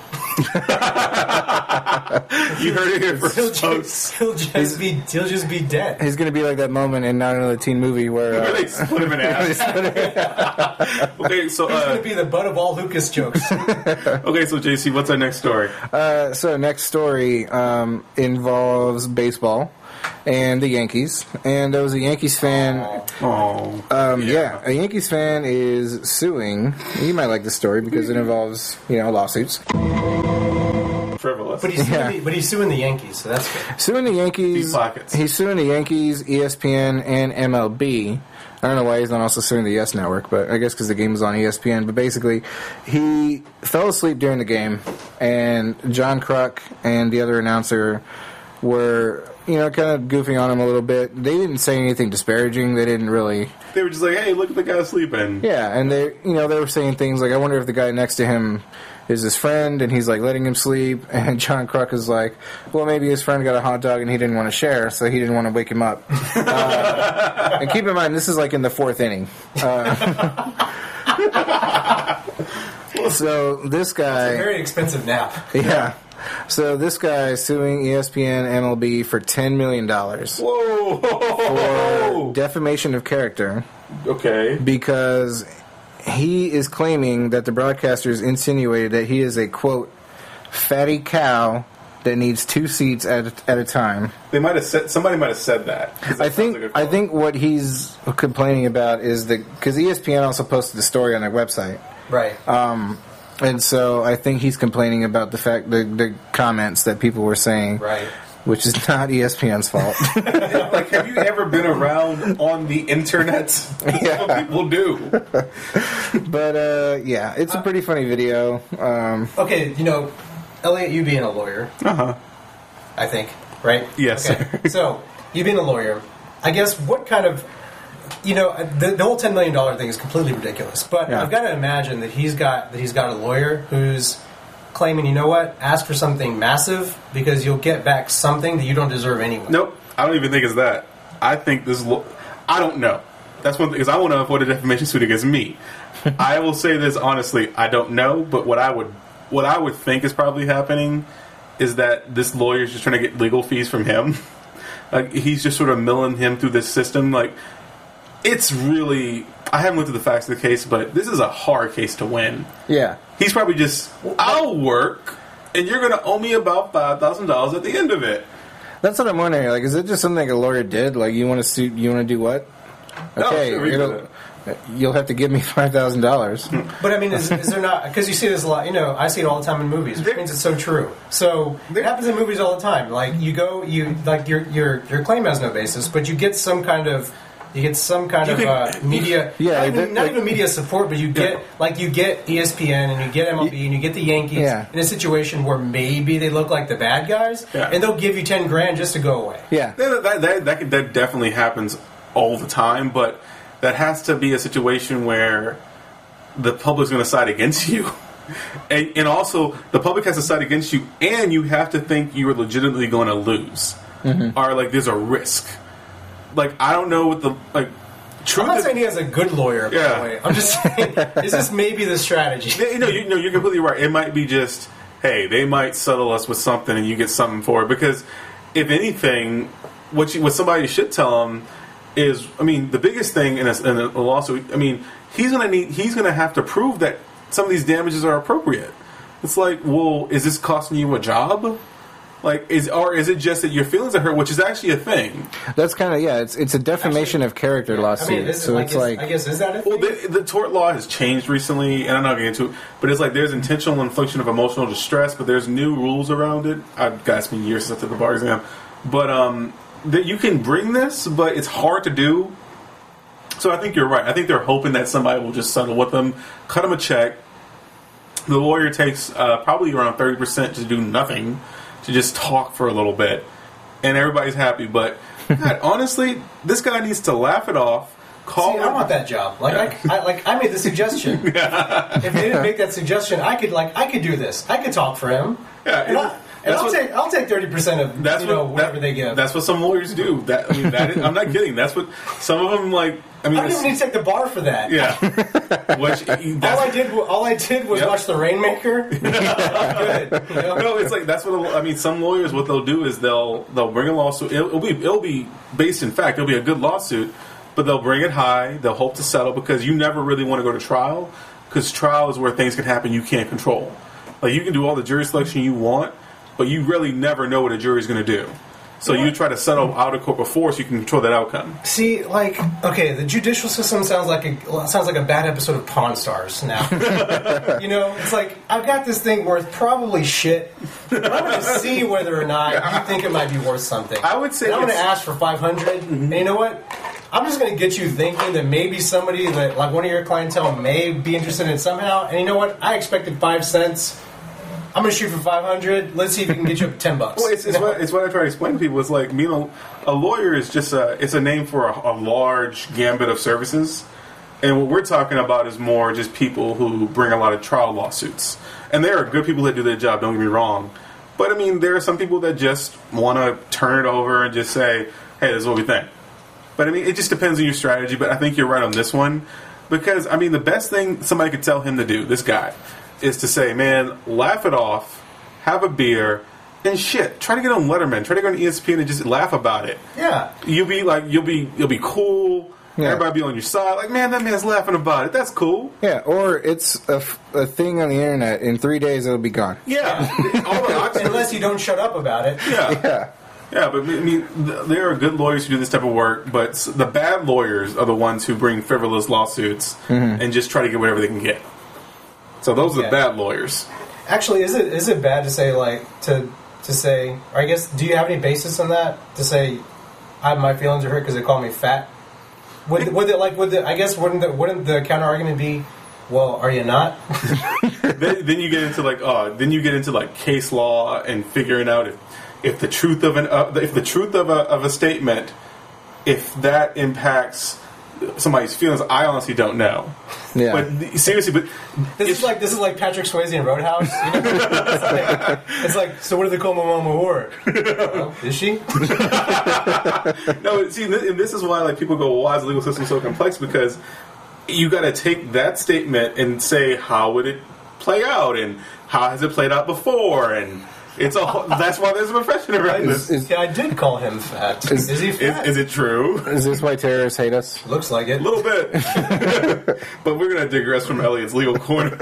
You heard it here He'll first, just, folks. he'll just be he'll just be dead. He's going to be like that moment in Not Another Teen Movie where. Where Uh, they split him in half. Okay, so He's uh, gonna be the butt of all Lucas jokes. okay, so J C, what's our next story? uh, so, next story um, involves baseball and the Yankees. And there was a Yankees fan. Oh, Um, yeah. a Yankees fan is suing. You might like this story because it involves, you know, lawsuits. frivolous. But he's Yeah. suing the, but he's suing the Yankees, so that's good. Suing the Yankees. Deep pockets. He's suing the Yankees, E S P N, and M L B. I don't know why he's not also suing the Yes Network, but I guess because the game was on E S P N. But basically, he fell asleep during the game, and John Kruk and the other announcer were, you know, kind of goofing on him a little bit. They didn't say anything disparaging. They didn't really. They were just like, "Hey, look at the guy sleeping." Yeah, and they, you know, they were saying things like, "I wonder if the guy next to him is his friend," and he's like letting him sleep. And John Kruk is like, "Well, maybe his friend got a hot dog and he didn't want to share, so he didn't want to wake him up." uh, and keep in mind, this is like in the fourth inning. Uh, so this guy, Very expensive nap. yeah. So this guy is suing E S P N, M L B for ten million dollars Whoa! for defamation of character. Okay. Because he is claiming that the broadcasters insinuated that he is a, quote, fatty cow that needs two seats at a, at a time. They might have said somebody might have said that. 'Cause that I sounds think like a I quote. think what he's complaining about is that because E S P N also posted the story on their website, Right. um, and so I think he's complaining about the fact the the comments that people were saying, Right. which is not E S P N's fault. Like, have you ever been around on the internet? That's Yeah. what people do. But uh, yeah, it's a pretty funny video. Um, Okay, you know, Elliot, you being a lawyer, Uh huh. I think, right? Yes, Okay. sir. So, you being a lawyer, I guess what kind of, you know, the, the whole ten million dollar thing is completely ridiculous. But Yeah. I've got to imagine that he's got that he's got a lawyer who's claiming, you know what, ask for something massive because you'll get back something that you don't deserve anyway. Nope. I don't even think it's that. I think this. Lo- I don't know. That's one thing because I want to avoid a defamation suit against me. I will say this honestly. I don't know, but what I would what I would think is probably happening is that this lawyer is just trying to get legal fees from him. Like he's just sort of milling him through this system. Like it's really. I haven't looked at the facts of the case, but this is a hard case to win. yeah, He's probably just. I'll work, and you're going to owe me about five thousand dollars at the end of it. that's what I'm wondering. Like, is it just something like a lawyer did? Like, you want to sue? You want to do what? No, Okay, sure, we do it'll- you'll have to give me five thousand dollars. But I mean, is, is there not? Because you see this a lot. You know, I see it all the time in movies, which means it's so true. So it happens in movies all the time. Like you go, you like your your your claim has no basis, but you get some kind of. You get some kind You of can- uh, media, Yeah, not, even, that- not like- even media support, but you get Yeah. like you get E S P N and you get M L B and you get the Yankees Yeah. in a situation where maybe they look like the bad guys, Yeah. and they'll give you ten grand just to go away. Yeah, That, that, that, that, that definitely happens all the time, but that has to be a situation where the public's going to side against you. And, and also, the public has to side against you, and you have to think you're legitimately going to lose. Mm-hmm. Or, like, there's a risk. Like, I don't know what the, like, truth I'm not is- saying he has a good lawyer, by Yeah. the way. I'm just saying, is this maybe the strategy? Yeah, no, you know, you're completely right. It might be just, hey, they might settle us with something, and you get something for it. Because if anything, what you, what somebody should tell them is, I mean, the biggest thing in a, in a lawsuit. I mean, he's gonna need, he's gonna have to prove that some of these damages are appropriate. It's like, well, is this costing you a job? Like, is or is it just that your feelings are hurt, which is actually a thing? that's kind of yeah. It's it's a defamation of character I lawsuit. mean, this is, so I it's guess, like I guess is that it? Well, the, the tort law has changed recently, and I'm not getting into it, but it's like there's intentional infliction of emotional distress, but there's new rules around it. I've got it's been years since I took the bar exam, but um, that you can bring this, but it's hard to do. So I think you're right. I think they're hoping that somebody will just settle with them, cut them a check. The lawyer takes uh, probably around thirty percent to do nothing, to just talk for a little bit, and everybody's happy. But God, honestly, this guy needs to laugh it off. Call See, I him. want that job. Like, I, I, like I made the suggestion. If they didn't make that suggestion, I could like I could do this. I could talk for him. Yeah, and, I, and that's I'll what- take I'll take thirty percent of That's you what know whatever that- they give. That's what some lawyers do. That I mean, that is, I'm not kidding. That's what some of them like. I mean, I don't it's- even need to take the bar for that. yeah. Which All I did, wa- all I did was Yep. watch The Rainmaker. Good. You know? no, it's like that's what I mean. Some lawyers, what they'll do is they'll they'll bring a lawsuit. It'll, it'll be it'll be based in fact. It'll be a good lawsuit, but they'll bring it high. They'll hope to settle because you never really want to go to trial because trial is where things can happen you can't control. Like you can do all the jury selection you want, but you really never know what a jury's going to do. So you try to settle out of court before so you can control that outcome. See, like, okay, the judicial system sounds like a sounds like a bad episode of Pawn Stars now. You know, it's like I've got this thing worth probably shit, but I'm going to see whether or not you think it might be worth something. I would say and I'm going to it's- ask for five hundred. And you know what? I'm just going to get you thinking that maybe somebody that like one of your clientele may be interested in it somehow. And you know what? I expected five cents. I'm going to shoot for five hundred. Let's see if we can get you up to ten bucks. Well, it's, it's, what, it's what I try to explain to people. It's like, you know, a lawyer is just a, it's a name for a, a large gambit of services. And what we're talking about is more just people who bring a lot of trial lawsuits. And there are good people that do their job, don't get me wrong. But, I mean, there are some people that just want to turn it over and just say, hey, this is what we think. But, I mean, it just depends on your strategy. But I think you're right on this one. Because, I mean, the best thing somebody could tell him to do, this guy, is to say, man, laugh it off, have a beer, and shit. Try to get on Letterman. Try to go on E S P N and just laugh about it. Yeah. You'll be like, you'll be, you'll be cool. Yeah. Everybody be on your side. Like, man, that man's laughing about it. That's cool. Yeah, or it's a, f- a thing on the internet. In three days, it'll be gone. Yeah. All the options- Unless you don't shut up about it. yeah. Yeah. Yeah, but I mean, th- there are good lawyers who do this type of work, but s- the bad lawyers are the ones who bring frivolous lawsuits Mm-hmm. and just try to get whatever they can get. So those are the Yeah. bad lawyers. Actually, is it is it bad to say like to to say? Or I guess, do you have any basis in that to say I my feelings are hurt because they call me fat? Would would it like would the, I guess wouldn't the, wouldn't the counter argument be, well, are you not? then, then you get into like, oh, then you get into like case law and figuring out if, if the truth of an uh, if the truth of a of a statement, if that impacts somebody's feelings. I honestly don't know. Yeah. But th- seriously, but This it's is like this is like Patrick Swayze in Roadhouse. You know? it's, like, it's like, so what do they call my mom a whore? Well, is she? no. See, th- and this is why like people go, well, why is the legal system so complex? Because you got to take that statement and say, how would it play out, and how has it played out before, and it's a. whole- That's why there's a profession around Is, this. is, Yeah, I did call him fat. Is- Is, he Is, fat? is it true? is this why terrorists hate us? Looks like it. A little bit. But we're going to digress from Elliot's legal corner.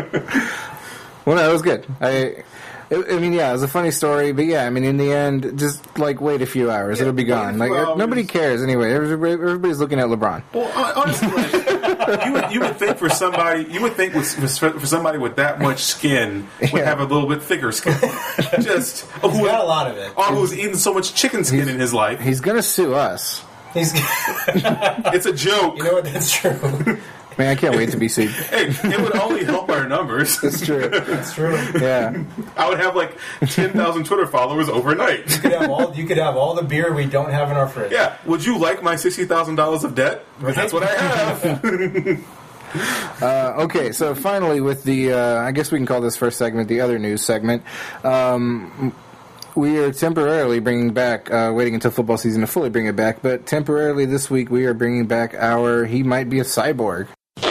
Well, no, it was good. I, I mean, yeah, it was a funny story, but yeah, I mean, in the end, just like wait a few hours, Yeah, it'll be wait a gone. few Like hours. nobody cares anyway. Everybody, everybody's looking at LeBron. Well, hon- honestly, like, you, would, you would think for somebody, you would think with, with, for somebody with that much skin would Yeah. have a little bit thicker skin. Just oh, He's who, got a lot of it. or who's eaten so much chicken skin in his life. He's gonna sue us. He's, It's a joke. you know what? That's true. Man, I can't wait to be sued. Hey, it would only help our numbers. It's true. That's true. Yeah. I would have like ten thousand Twitter followers overnight. You could have all. You could have all the beer we don't have in our fridge. Yeah. Would you like my sixty thousand dollars of debt? Because that's what I have. Uh, okay, so finally, with the, uh, I guess we can call this first segment the other news segment. Um, we are temporarily bringing back, uh, waiting until football season to fully bring it back, but temporarily this week we are bringing back our He Might Be a Cyborg.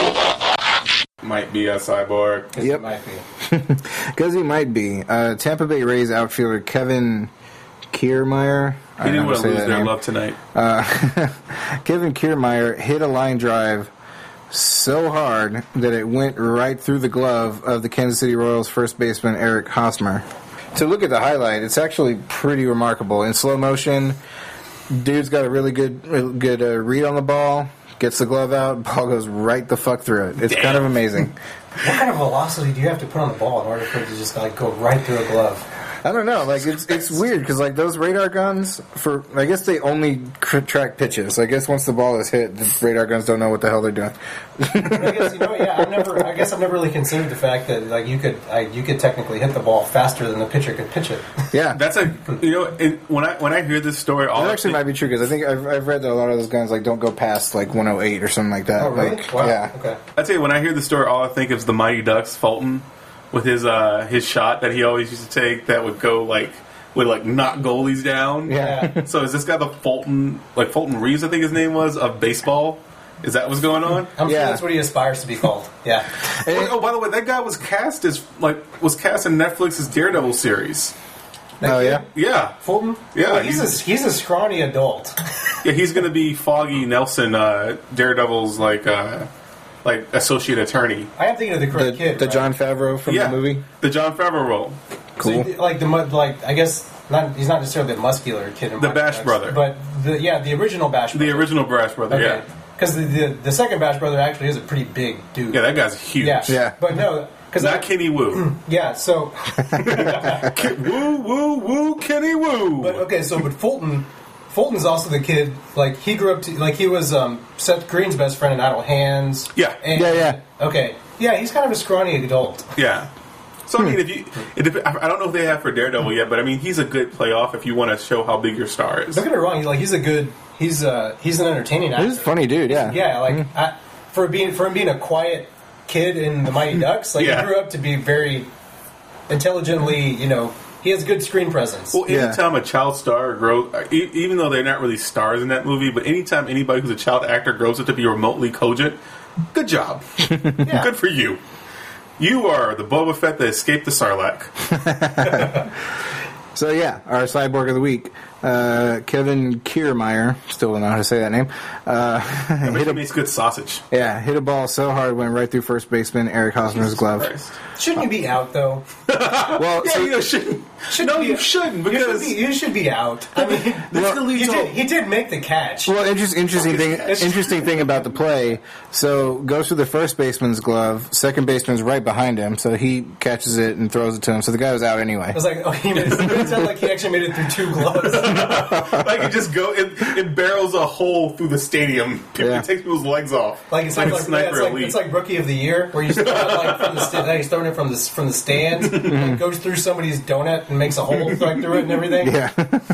Might be a cyborg. Yes, Yep. it might be. Because he might be. Uh, Tampa Bay Rays outfielder Kevin Kiermaier. I He don't didn't know how want to to say lose that their name. love tonight. Uh, Kevin Kiermaier hit a line drive so hard that it went right through the glove of the Kansas City Royals first baseman Eric Hosmer. To look at the highlight, it's actually pretty remarkable. In slow motion, dude's got a really good really good uh, read on the ball, gets the glove out, ball goes right the fuck through it. It's Damn. kind of amazing. What kind of velocity do you have to put on the ball in order for it to just like go right through a glove? I don't know. Like it's it's weird because like those radar guns for I guess they only cr- track pitches. I guess once the ball is hit, the radar guns don't know what the hell they're doing. I guess you know. Yeah, I've never. I guess I've never really considered the fact that like you could, I, you could technically hit the ball faster than the pitcher could pitch it. Yeah, That's a you know it, when I when I hear this story, all that I actually think- might be true because I think I've, I've read that a lot of those guns like don't go past like one oh eight or something like that. Oh, really? Like, Wow. yeah. Okay. I tell you, when I hear the story, all I think is the Mighty Ducks, Fulton, with his uh, his shot that he always used to take that would go like would like knock goalies down. Yeah. So is this guy the Fulton, like Fulton Reeves, I think his name was, of baseball? Is that what's going on? I'm Yeah. sure that's what he aspires to be called. Yeah. Oh, oh, by the way, that guy was cast as like was cast in Netflix's Daredevil series. Oh yeah. Yeah, Fulton. Yeah, Well, he's he's- a he's a scrawny adult. yeah, he's going to be Foggy Nelson, uh, Daredevil's like uh, like associate attorney. I am thinking of the The, correct kid. the right? John Favreau from yeah, the movie. the John Favreau role. Cool. So, like the mu- like I guess not. He's not necessarily the muscular kid. In The Mighty Bash Ducks, brother. but the yeah the original Bash. The brother. original Brash brother. Okay. Yeah, Because the, the the second Bash brother actually is a pretty big dude. yeah, that guy's huge. Yeah. Yeah. But no, because Not Kenny Wu. yeah. So Woo, woo, woo, Kenny Woo. But okay, so but Fulton, Fulton's also the kid. Like he grew up to like he was um, Seth Green's best friend in Idle Hands. Yeah. And, Yeah, yeah. Okay, yeah, he's kind of a scrawny adult. Yeah. So I mean, if you, it, dep- I don't know if they have for Daredevil yet, but I mean, he's a good playoff if you want to show how big your star is. Don't get me wrong. He, like he's a good. He's uh he's an entertaining actor. He's a funny dude. Yeah. Yeah, like I, for being for him being a quiet kid in the Mighty Ducks, like Yeah. he grew up to be very intelligently. You know, he has good screen presence. Well, Yeah. anytime a child star grows, e- even though they're not really stars in that movie, but anytime anybody who's a child actor grows up to be remotely cogent, good job. Yeah. Good for you. You are the Boba Fett that escaped the Sarlacc. So yeah, our cyborg of the week, Uh, Kevin Kiermaier, still don't know how to say that name. Uh, hit a, makes good sausage. Yeah, hit a ball so hard, went right through first baseman Eric Hosmer's glove. Christ. Shouldn't he be out though? Well, yeah, so, you know, shouldn't. Should no, be, you shouldn't because you should, be, you should be out. I mean, well, he, did, he did make the catch. Well, interest, interesting thing. Interesting thing about the play. So goes through the first baseman's glove. Second baseman's right behind him, so he catches it and throws it to him. So the guy was out anyway. I was like, oh, he made it, it sounded like he actually made it through two gloves. Like it just go, it, it barrels a hole through the stadium. People, Yeah. It takes people's legs off. Like it's like, like, yeah, it's, like elite. it's like Rookie of the Year, where you start like from the sta- he's throwing it from the from the stands, and goes through somebody's donut and makes a hole like through it and everything. Yeah.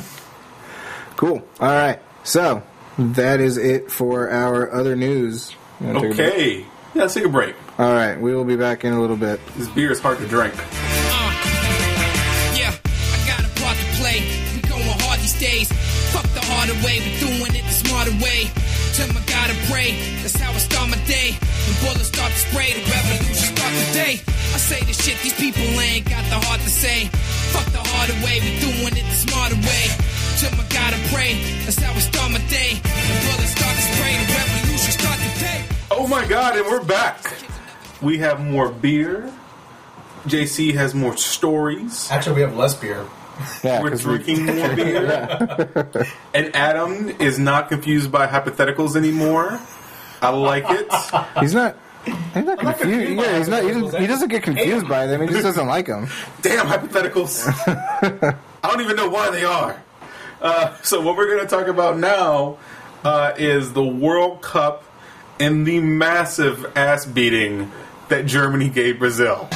Cool. All right. So that is it for our other news. You wanna take a break? Okay. Yeah, let's take a break. All right. We will be back in a little bit. This beer is hard to drink. Uh, yeah, I got a part to play. We going hard these days. Fuck the harder way, we doing it the smarter way. Till I gotta pray, that's how I start my day. When bullets start to spray, the revolution start today. I say the shit these people ain't got the heart to say. Fuck the harder way, we doing it the smarter way. Till I gotta pray, that's how I start my day. When bullets start to spray, the revolution start today. Oh my god, and we're back. We have more beer. J C has more stories. Actually, we have less beer. Yeah, We're 'cause we- drinking more beer. And Adam is not confused by hypotheticals anymore. I like it. he's not. He's not not confused. confused by Yeah, he's not. He hypotheticals. doesn't, he doesn't get confused by them. He just doesn't like them. Damn hypotheticals. I don't even know why they are. Uh, so what we're going to talk about now uh, is the World Cup and the massive ass beating that Germany gave Brazil.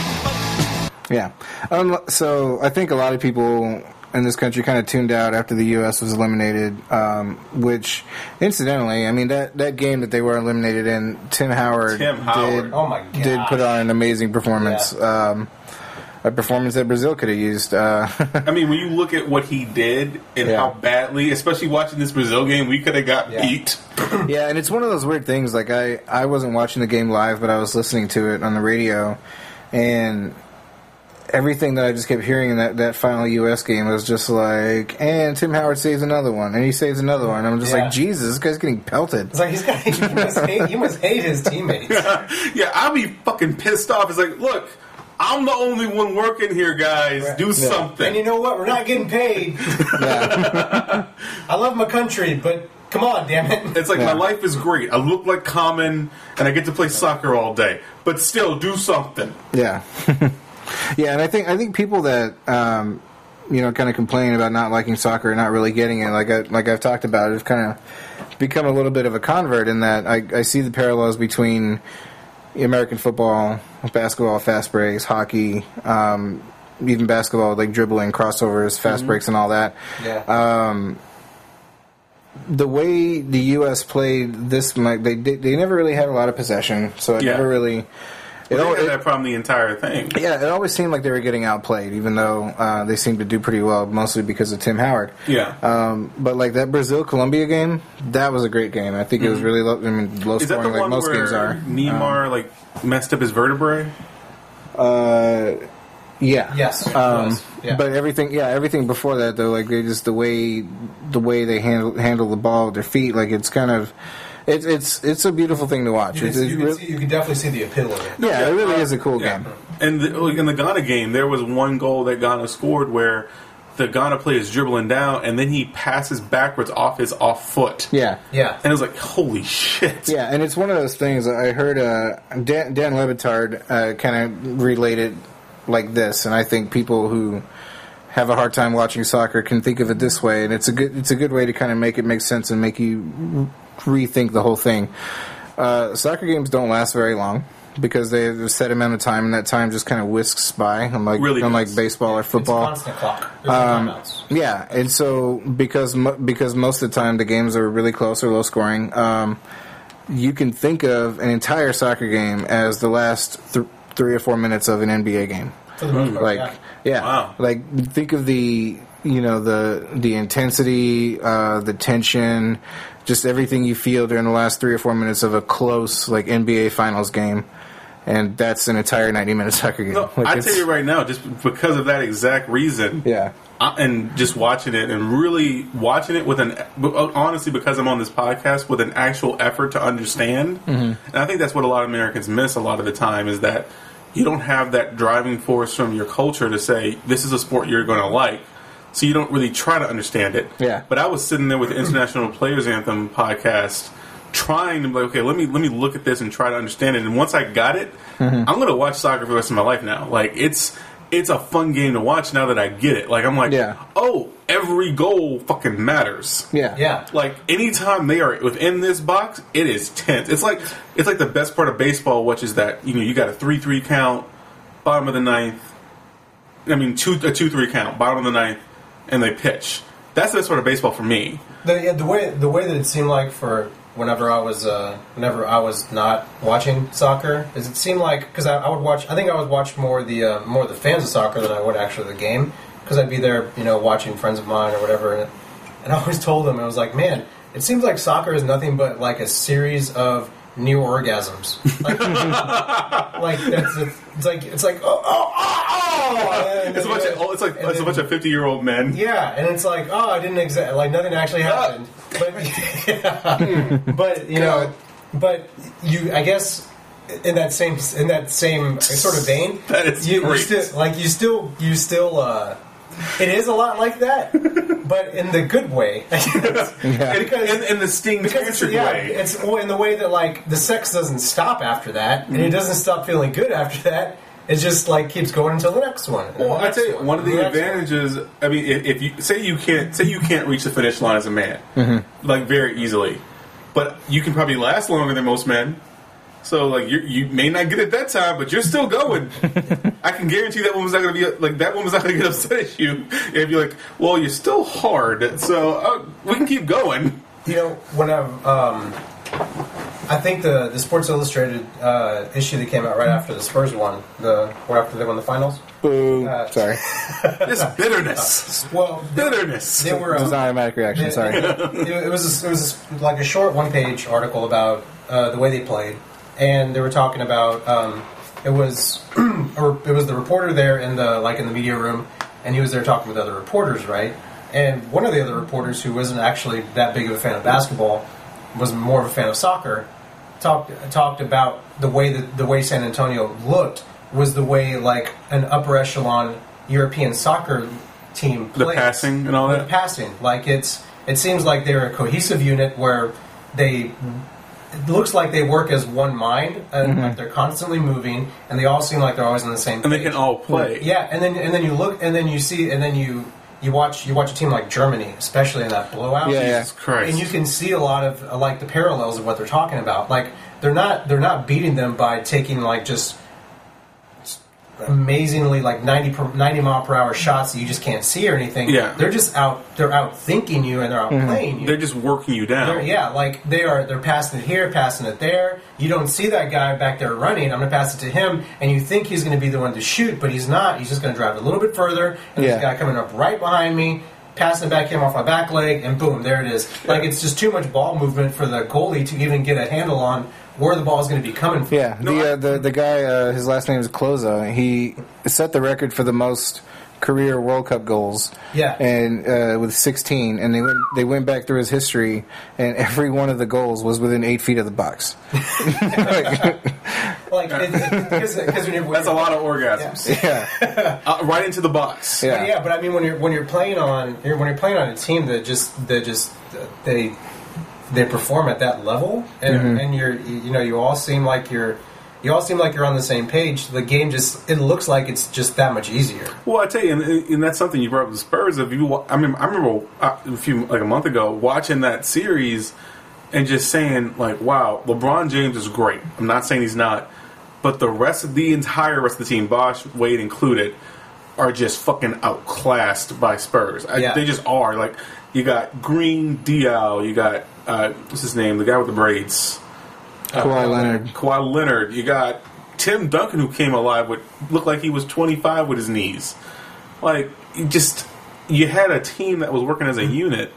Yeah. Um, so I think a lot of people in this country kind of tuned out after the U S was eliminated, um, which, incidentally, I mean, that, that game that they were eliminated in, Tim Howard, Tim Howard. Did, Oh my god! did put on an amazing performance. Yeah. Um, a performance that Brazil could have used. Uh, I mean, when you look at what he did and Yeah. how badly, especially watching this Brazil game, we could have got Yeah. beat. yeah, and it's one of those weird things. Like, I, I wasn't watching the game live, but I was listening to it on the radio, and everything that I just kept hearing in that, that final U S game was just like, and Tim Howard saves another one, and he saves another one. I'm just Yeah. like, Jesus, this guy's getting pelted. It's like he's got. You must hate. You must hate his teammates. Yeah, I'll be fucking pissed off. It's like, look, I'm the only one working here, guys. Right. Do And something. you know what? We're not getting paid. Yeah. I love my country, but come on, damn it. It's like Yeah. my life is great. I look like Common, and I get to play soccer all day. But still, do something. Yeah. Yeah, and I think I think people that um, you know kind of complain about not liking soccer and not really getting it, like I, like I've talked about, have kind of become a little bit of a convert in that I, I see the parallels between American football, basketball, fast breaks, hockey, um, even basketball, like dribbling, crossovers, fast Mm-hmm. breaks, and all that. Yeah. The way the U S played this, like they they they never really had a lot of possession, so it Yeah. never really. It, They al- had it- that problem the entire thing. Yeah, it always seemed like they were getting outplayed, even though uh, they seemed to do pretty well, mostly because of Tim Howard. Yeah. Um, but like that Brazil-Colombia game, that was a great game. I think it was really low, I mean, low Is that the scoring, like one most where games are. Neymar like messed up his vertebrae? Uh, yeah. Yes. it Um, was. Yeah. But everything, yeah, everything before that though, like they just the way the way they handle handle the ball with their feet, like it's kind of. It's it's it's a beautiful thing to watch. you, It's, can, it's you, can real- see, you can definitely see the appeal of it. yeah, it really is a cool Yeah. game. And the, like in the Ghana game, there was one goal that Ghana scored where the Ghana player is dribbling down, and then he passes backwards off his off foot. Yeah. Yeah. And it was like, holy shit. Yeah, and it's one of those things. I heard uh, Dan, Dan Lebitard uh, kind of relate it like this, and I think people who have a hard time watching soccer can think of it this way, and it's a good it's a good way to kind of make it make sense and make you rethink the whole thing. Uh, soccer games don't last very long because they have a set amount of time, and that time just kind of whisks by, unlike Really unlike does. baseball or football. It's a constant clock. There's no Um, timeouts. Yeah, and so because mo- because most of the time the games are really close or low scoring, um, you can think of an entire soccer game as the last th- three or four minutes of an N B A game. For the most part, Like, yeah. yeah, Wow. like think of the you know the the intensity, uh, the tension, just everything you feel during the last three or four minutes of a close like N B A Finals game. and that's an entire ninety minute soccer game. No, Like, I it's- tell you right now, just because of that exact reason, Yeah. I, and just watching it and really watching it with an honestly because I'm on this podcast with an actual effort to understand, Mm-hmm. and I think that's what a lot of Americans miss a lot of the time is that you don't have that driving force from your culture to say this is a sport you're going to like, so you don't really try to understand it. Yeah. But I was sitting there with the International Players Anthem podcast, trying to be like, okay, let me let me look at this and try to understand it. And once I got it, Mm-hmm. I'm going to watch soccer for the rest of my life now. Like it's. It's a fun game to watch now that I get it. Like, I'm like, Yeah. oh, every goal fucking matters. Yeah. Yeah. Like, anytime they are within this box, it is tense. It's like it's like the best part of baseball, which is that, you know, you got a three three count, bottom of the ninth. I mean, two, a two three count, bottom of the ninth, and they pitch. That's the best part of baseball for me. The, yeah, the way the way that it seemed like for whenever I was uh, whenever I was not watching soccer is it seemed like because I, I would watch I think I would watch more the uh, more the fans of soccer than I would actually the game because I'd be there you know watching friends of mine or whatever and, and I always told them I was like man it seems like soccer is nothing but like a series of new orgasms like, like that's it's, it's like it's like oh oh oh, oh and, It's a bunch of oh, it's like and it's a then- bunch of fifty year old men. yeah, and it's like, oh, I didn't exact like nothing actually happened. But yeah. but you know, but you, I guess, in that same in that same sort of vein, That is you, you great. still like you still you still. uh It is a lot like that, but in the good way. And, Because- in, in the Sting Because it's, tantric yeah, way. it's well, in the way that like the sex doesn't stop after that, and it doesn't stop feeling good after that. It just like keeps going until the next one. and Well, the I next tell you, one of and the next one. advantages. I mean, if, if you say you can't say you can't reach the finish line as a man, like very easily, but you can probably last longer than most men. So, like, you you may not get it that time, but you're still going. I can guarantee that woman's not going to be like that woman's not going to get upset at you if you're like, well, you're still hard, so uh, we can keep going. You know, when I, um, I think the the Sports Illustrated uh, issue that came out right after the Spurs won, the right after they won the finals. Boo. Uh, Sorry. This bitterness, Well, they, bitterness. they were. It was Um, an automatic reaction. Sorry. it, it was a, it was a, like a short one page article about uh, the way they played, and they were talking about um, it was or it was the reporter there in the like in the media room, and he was there talking with other reporters, right? And one of the other reporters who wasn't actually that big of a fan of basketball was more of a fan of soccer. Talked talked about the way that the way San Antonio looked was the way like an upper echelon European soccer team The plays. passing and all The that? passing, like it's it seems like they're a cohesive unit where they it looks like they work as one mind and like they're constantly moving and they all seem like they're always on the same And they page. can all play. Yeah, and then and then you look and then you see and then you you watch you watch a team like Germany, especially in that blowout. Yeah, yeah. Jesus Christ. And you can see a lot of uh, like the parallels of what they're talking about. Like they're not they're not beating them by taking like just amazingly like ninety, per, ninety mile per hour shots that you just can't see or anything. Yeah. They're just out they're out thinking you and they're out playing you. They're just working you down. They're- yeah, like they are. They're passing it here, passing it there. You don't see that guy back there running. I'm going to pass it to him, and you think he's going to be the one to shoot, but he's not. He's just going to drive a little bit further, and Yeah. this guy coming up right behind me, passing it back him off my back leg, and boom, there it is. Like it's just too much ball movement for the goalie to even get a handle on where the ball is going to be coming from. Yeah, No, the, I- uh, the the guy, uh, his last name is Cloza. He set the record for the most career World Cup goals. Yeah. and uh, with sixteen, and they went they went back through his history, and every one of the goals was within eight feet of the box. Like, Like because when you're when That's a you're- lot of orgasms. yeah, Uh, right into the box. Yeah. But yeah, but I mean, when you're when you're playing on you're, when you're playing on a team that just that just they they perform at that level, and and you're you know you all seem like you're you all seem like you're on the same page. The game just it looks like it's just that much easier. Well, I tell you, and, and that's something you brought up with the Spurs. If you, wa- I mean, I remember uh, a few like a month ago watching that series and just saying like, "Wow, LeBron James is great." I'm not saying he's not, but the rest of the entire rest of the team, Bosh, Wade included, are just fucking outclassed by Spurs. I, Yeah. They just are. Like you got Green, Diaw, you got uh, what's his name, the guy with the braids. Kawhi Leonard. Kawhi Leonard. You got Tim Duncan, who came alive with looked like he was twenty-five with his knees. Like you just you had a team that was working as a unit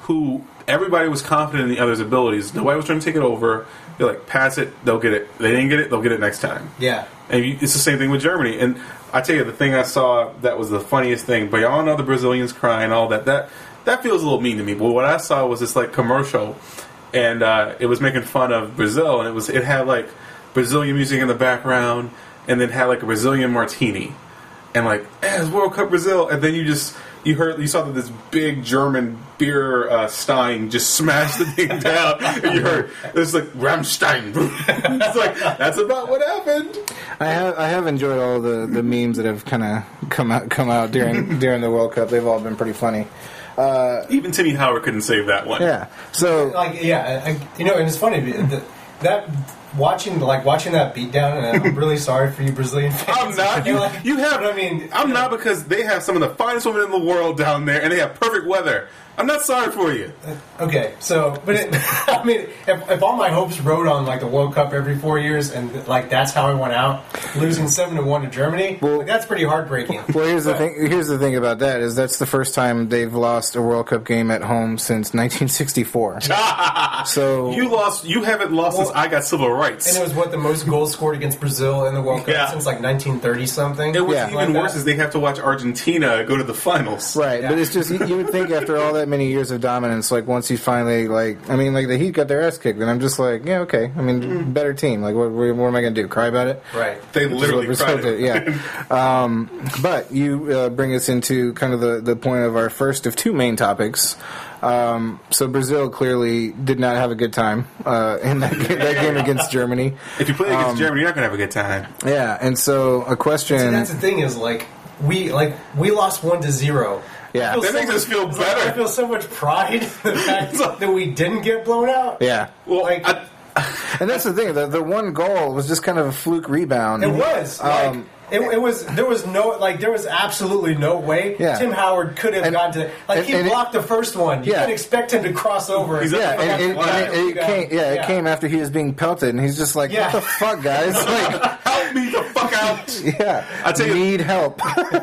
who everybody was confident in the other's abilities. Nobody was trying to take it over. They're like, pass it, they'll get it. They didn't get it, they'll get it next time. Yeah. And you, it's the same thing with Germany. And I tell you, the thing I saw that was the funniest thing, but y'all know the Brazilians crying, all that. That that feels a little mean to me. But what I saw was this like commercial, and uh, it was making fun of Brazil, and it was it had like Brazilian music in the background, and then had like a Brazilian martini, and like, eh, it's World Cup Brazil, and then you just. You heard, you saw that this big German beer uh, stein just smashed the thing down, and you heard it's like Rammstein. It's like that's about what happened. I have I have enjoyed all the, the memes that have kind of come out come out during during the World Cup. They've all been pretty funny. Uh, Even Timmy Howard couldn't save that one. Yeah. So like yeah, I, you know, and it's funny that, that watching like watching that beatdown, and I'm really sorry for you Brazilian fans. I'm not. You, like, you have. I mean, I'm you know, not because they have some of the finest women in the world down there, and they have perfect weather. I'm not sorry for you. Okay, so, but it, I mean, if, if all my hopes rode on like the World Cup every four years, and like that's how I went out, losing seven to one to Germany, well, like, that's pretty heartbreaking. Well, here's but, the thing. Here's the thing about that is that's the first time they've lost a World Cup game at home since nineteen sixty-four. So you lost. You haven't lost well, since I got civil rights. And it was what the most goals scored against Brazil in the World Cup Yeah. since like nineteen thirty something. And what's Yeah. even like worse that. is they have to watch Argentina go to the finals. right, Yeah. but it's just you, you would think after all that many years of dominance, like once you finally like, I mean, like the Heat got their ass kicked, and I'm just like, yeah, okay. I mean, better team. Like, what, what am I going to do? Cry about it? Right. They Which is literally what cried. Brazil did, yeah. um, but you uh, bring us into kind of the, the point of our first of two main topics. Um, so Brazil clearly did not have a good time uh, in that, ga- that game against Germany. If you play against Um, Germany, you're not gonna have a good time. Yeah, and so a question. See, that's the thing is like we like we lost one to zero. Yeah. I feel That makes us feel like, better. I feel so much pride in the fact that we didn't get blown out. yeah, Well, like- I, and that's the thing. The, the one goal was just kind of a fluke rebound. It was like Um, it, it was. There was no like. There was absolutely no way Yeah. Tim Howard could have And- gone to like and- he and it- blocked the first one. You Yeah. can expect him to cross over. He's Yeah, up and, and, Wow. and it, it came. Yeah, it came after he was being pelted, and he's just like, Yeah. "What the fuck, guys? Like, help me the fuck out. yeah, I tell you- need help."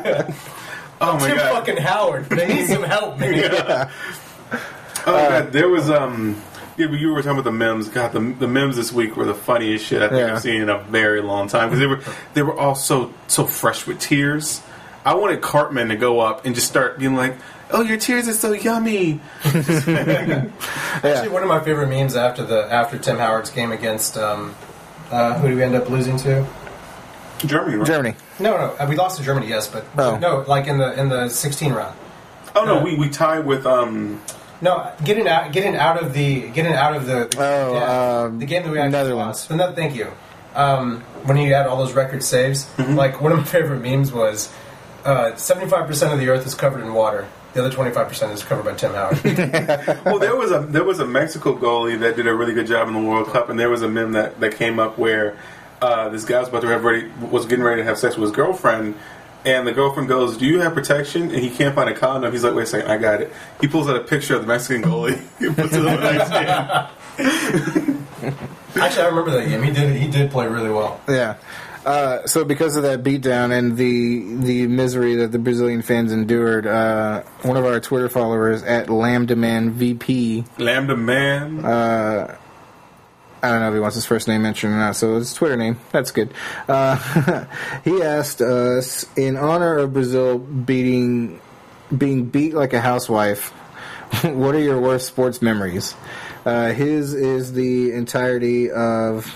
Oh my Tim god. fucking Howard. They need some help, man. Oh god. There was um. Yeah, but you were talking about the memes. God, the, the memes this week were the funniest shit I think Yeah. I've seen in a very long time because they were they were all so so fresh with tears. I wanted Cartman to go up and just start being like, "Oh, your tears are so yummy." Actually, one of my favorite memes after the after Tim Howard's game against um, uh, who did we end up losing to? Germany, right? Germany. No, no, uh, we lost to Germany. Yes, but Oh. no, like in the in the sixteen round. Oh no, Uh, we we tied with um. No, getting out, getting out of the, getting out of the, Oh, yeah, um, the game that we actually Netherlands. lost. No, thank you. Um, when you had all those record saves, Mm-hmm. like one of my favorite memes was uh, seventy-five percent of the Earth is covered in water. The other twenty-five percent is covered by Tim Howard. Well, there was a there was a Mexico goalie that did a really good job in the World Cup, and there was a meme that, that came up where uh, this guy was about to have ready, was getting ready to have sex with his girlfriend, and the girlfriend goes, "Do you have protection?" And he can't find a condom. He's like, "Wait a second, I got it." He pulls out a picture of the Mexican goalie. He puts it on the ice game. Actually, I remember that game. He did he did play really well. Yeah. Uh, so because of that beatdown and the the misery that the Brazilian fans endured, uh, one of our Twitter followers at Lambda Man V P, Lambda man. uh, I don't know if he wants his first name mentioned or not, so it's his Twitter name. That's good. Uh, he asked us, in honor of Brazil beating being beat like a housewife, what are your worst sports memories? Uh, his is the entirety of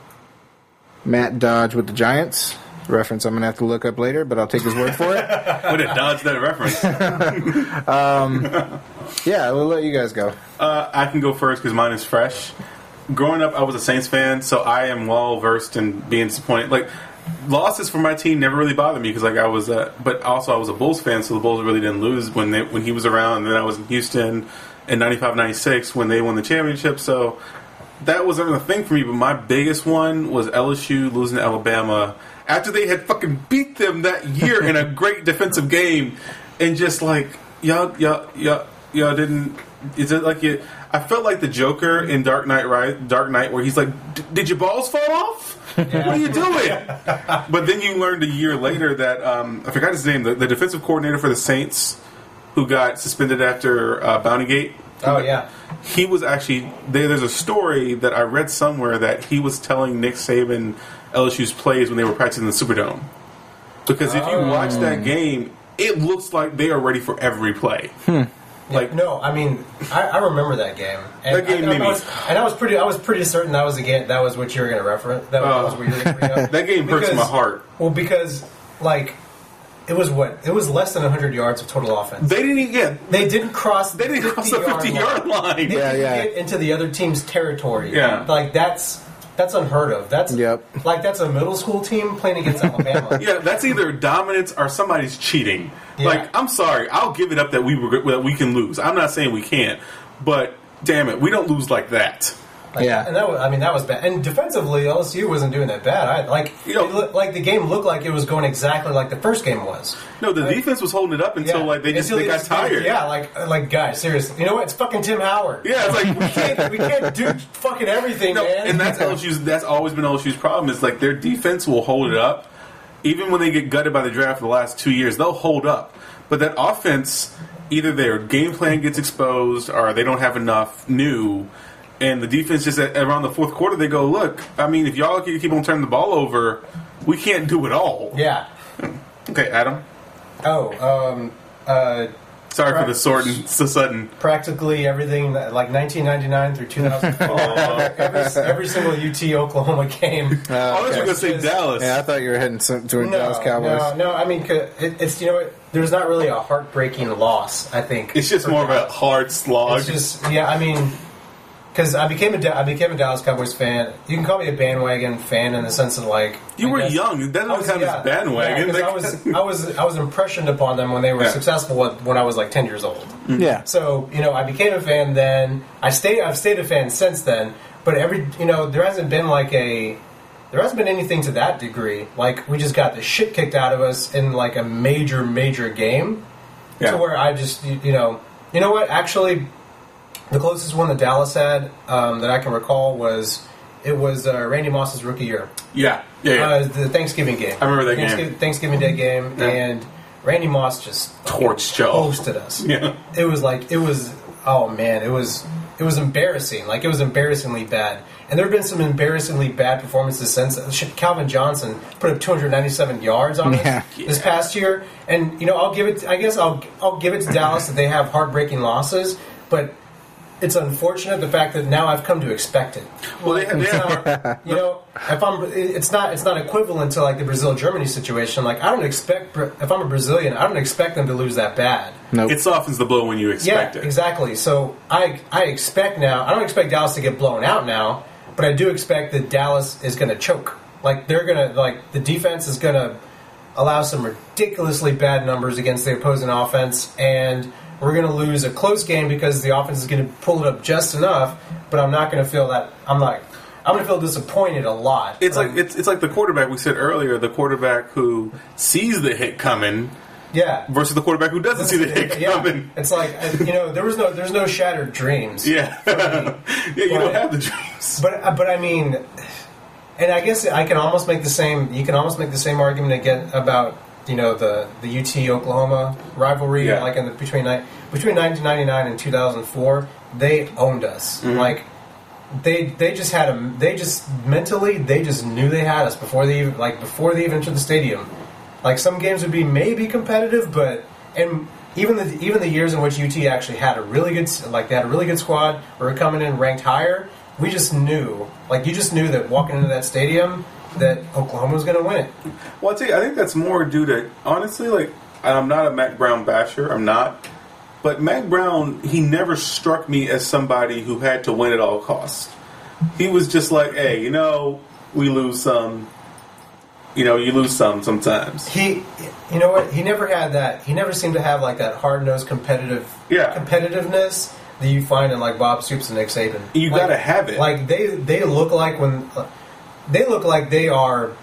Matt Dodge with the Giants. Reference I'm going to have to look up later, but I'll take his word for it. Would have dodged that reference. Yeah, we'll let you guys go. Uh, I can go first because mine is fresh. Growing up, I was a Saints fan, so I am well versed in being disappointed. Like losses for my team never really bothered me because, like, I was, uh, but also I was a Bulls fan, so the Bulls really didn't lose when they when he was around. And then I was in Houston in ninety-five ninety-six when they won the championship. So that wasn't a thing for me. But my biggest one was L S U losing to Alabama after they had fucking beat them that year in a great defensive game, and just like y'all, y'all, y'all, y'all didn't. Is it like you? I felt like the Joker in Dark Knight, right? Dark Knight, where he's like, "Did your balls fall off? What are you doing?" But then you learned a year later that um, I forgot his name, the, the defensive coordinator for the Saints, who got suspended after uh, Bountygate. Oh yeah. He was actually there. There's a story that I read somewhere that he was telling Nick Saban L S U's plays when they were practicing in the Superdome. Because if you watch that game, it looks like they are ready for every play. Hmm. Like no, I mean, I, I remember that game. And that game I, made me. I was, and I was pretty, I was pretty certain that was the game. That was what you were going to reference. That, Uh, was what you were going to bring up. That game hurts Because- my heart. Well, because like it was what it was less than one hundred yards of total offense. They didn't even get. They didn't cross. They didn't cross the fifty-yard fifty-yard line. They Yeah, didn't yeah. get into the other team's territory. Yeah. like that's that's unheard of. That's Yep. like that's a middle school team playing against Alabama. Yeah, that's either dominance or somebody's cheating. Yeah. Like, I'm sorry, I'll give it up that we were, that we can lose. I'm not saying we can't, but damn it, we don't lose like that. Like, Yeah. and that was, I mean, that was bad. And defensively, L S U wasn't doing that bad. I, like, You know- it looked, like the game looked like it was going exactly like the first game was. No, the defense was holding it up until Yeah. like they just Until they got just- tired. Yeah, like, like guys, seriously, you know what? It's fucking Tim Howard. Yeah, it's like we can't, we can't do fucking everything, no, man. and that's L S U's. That's always been L S U's problem. Is like their defense will hold it up, even when they get gutted by the draft for the last two years. They'll hold up, but that offense, either their game plan gets exposed or they don't have enough new. And the defense just at, around the fourth quarter, they go, look, I mean, if y'all keep on turning the ball over, we can't do it all. yeah. Okay, Adam. Oh, um, uh, Sorry Right. for the sort and so sudden. practically everything that, like nineteen ninety-nine through two thousand four. every, every single U T Oklahoma game. Oh, I was okay. going to say Just- Dallas. Yeah, I thought you were heading some, to a No, Dallas Cowboys. no, no. I mean, 'cause it, it's you know, what, there's not really a heartbreaking loss. I think It's just for more of a Dallas. hard slog. It's just yeah. I mean, because I became a Da- I became a Dallas Cowboys fan. You can call me a bandwagon fan in the sense of like you I were guess- young. That I doesn't was- count yeah, as bandwagon. yeah, 'cause Like- I was I was I was impressioned upon them when they were Yeah. successful when I was like ten years old. Yeah. So you know, I became a fan then. I stayed. I've stayed a fan since then. But every you know, there hasn't been like a there hasn't been anything to that degree. Like we just got the shit kicked out of us in like a major major game. Yeah. To where I just you, you know you know what actually. The closest one that Dallas had um, that I can recall was it was uh, Randy Moss's rookie year, yeah, yeah, yeah. uh, the Thanksgiving game. I remember that game. Thanksgiving, Thanksgiving Day game, Yeah. and Randy Moss just Torched y'all. hosted us. Yeah. It was like it was oh man, it was it was embarrassing. Like it was embarrassingly bad. And there have been some embarrassingly bad performances since. Calvin Johnson put up two hundred ninety-seven yards on us Yeah. this past year, and you know I'll give it. I guess I'll I'll give it to Dallas that they have heartbreaking losses, but. It's unfortunate the fact that now I've come to expect it. Well, they have- It's they not- you know, if I'm, it's not, it's not equivalent to like the Brazil Germany situation. Like I don't expect, if I'm a Brazilian, I don't expect them to lose that bad. Nope. It softens the blow when you expect yeah, it. exactly. So I, I expect now. I don't expect Dallas to get blown out now, but I do expect that Dallas is going to choke. Like they're going to, like the defense is going to allow some ridiculously bad numbers against the opposing offense, and we're going to lose a close game because the offense is going to pull it up just enough. But I'm not going to feel that. I'm like, I'm going to feel disappointed a lot. It's like it's it's like the quarterback we said earlier, the quarterback who sees the hit coming yeah. versus the quarterback who doesn't see the hit Yeah. coming. It's like uh, you know, there was no, there's no shattered dreams. Yeah, yeah, you don't But- have the dreams. But uh, but I mean, and I guess I can almost make the same. You can almost make the same argument again about you know the the U T Oklahoma rivalry. Yeah. Like in the between ni- between nineteen ninety-nine and two thousand four, they owned us. Mm-hmm. Like they they just had a they just mentally they just knew they had us before they even like before they even entered the stadium. Like some games would be maybe competitive, but and. Even the even the years in which U T actually had a really good like they had a really good squad, or were coming in ranked higher, we just knew like you just knew that walking into that stadium that Oklahoma was going to win it. Well, I tell you, I think that's more due to honestly, like, and I'm not a Mac Brown basher. I'm not, but Mac Brown, he never struck me as somebody who had to win at all costs. He was just like, hey, you know, we lose some. You know, you lose some sometimes. He, you know what? He never had that. He never seemed to have like that hard nosed competitive Yeah. competitiveness that you find in like Bob Stoops and Nick Saban. You Like- gotta have it. Like they they look like when they look like they are.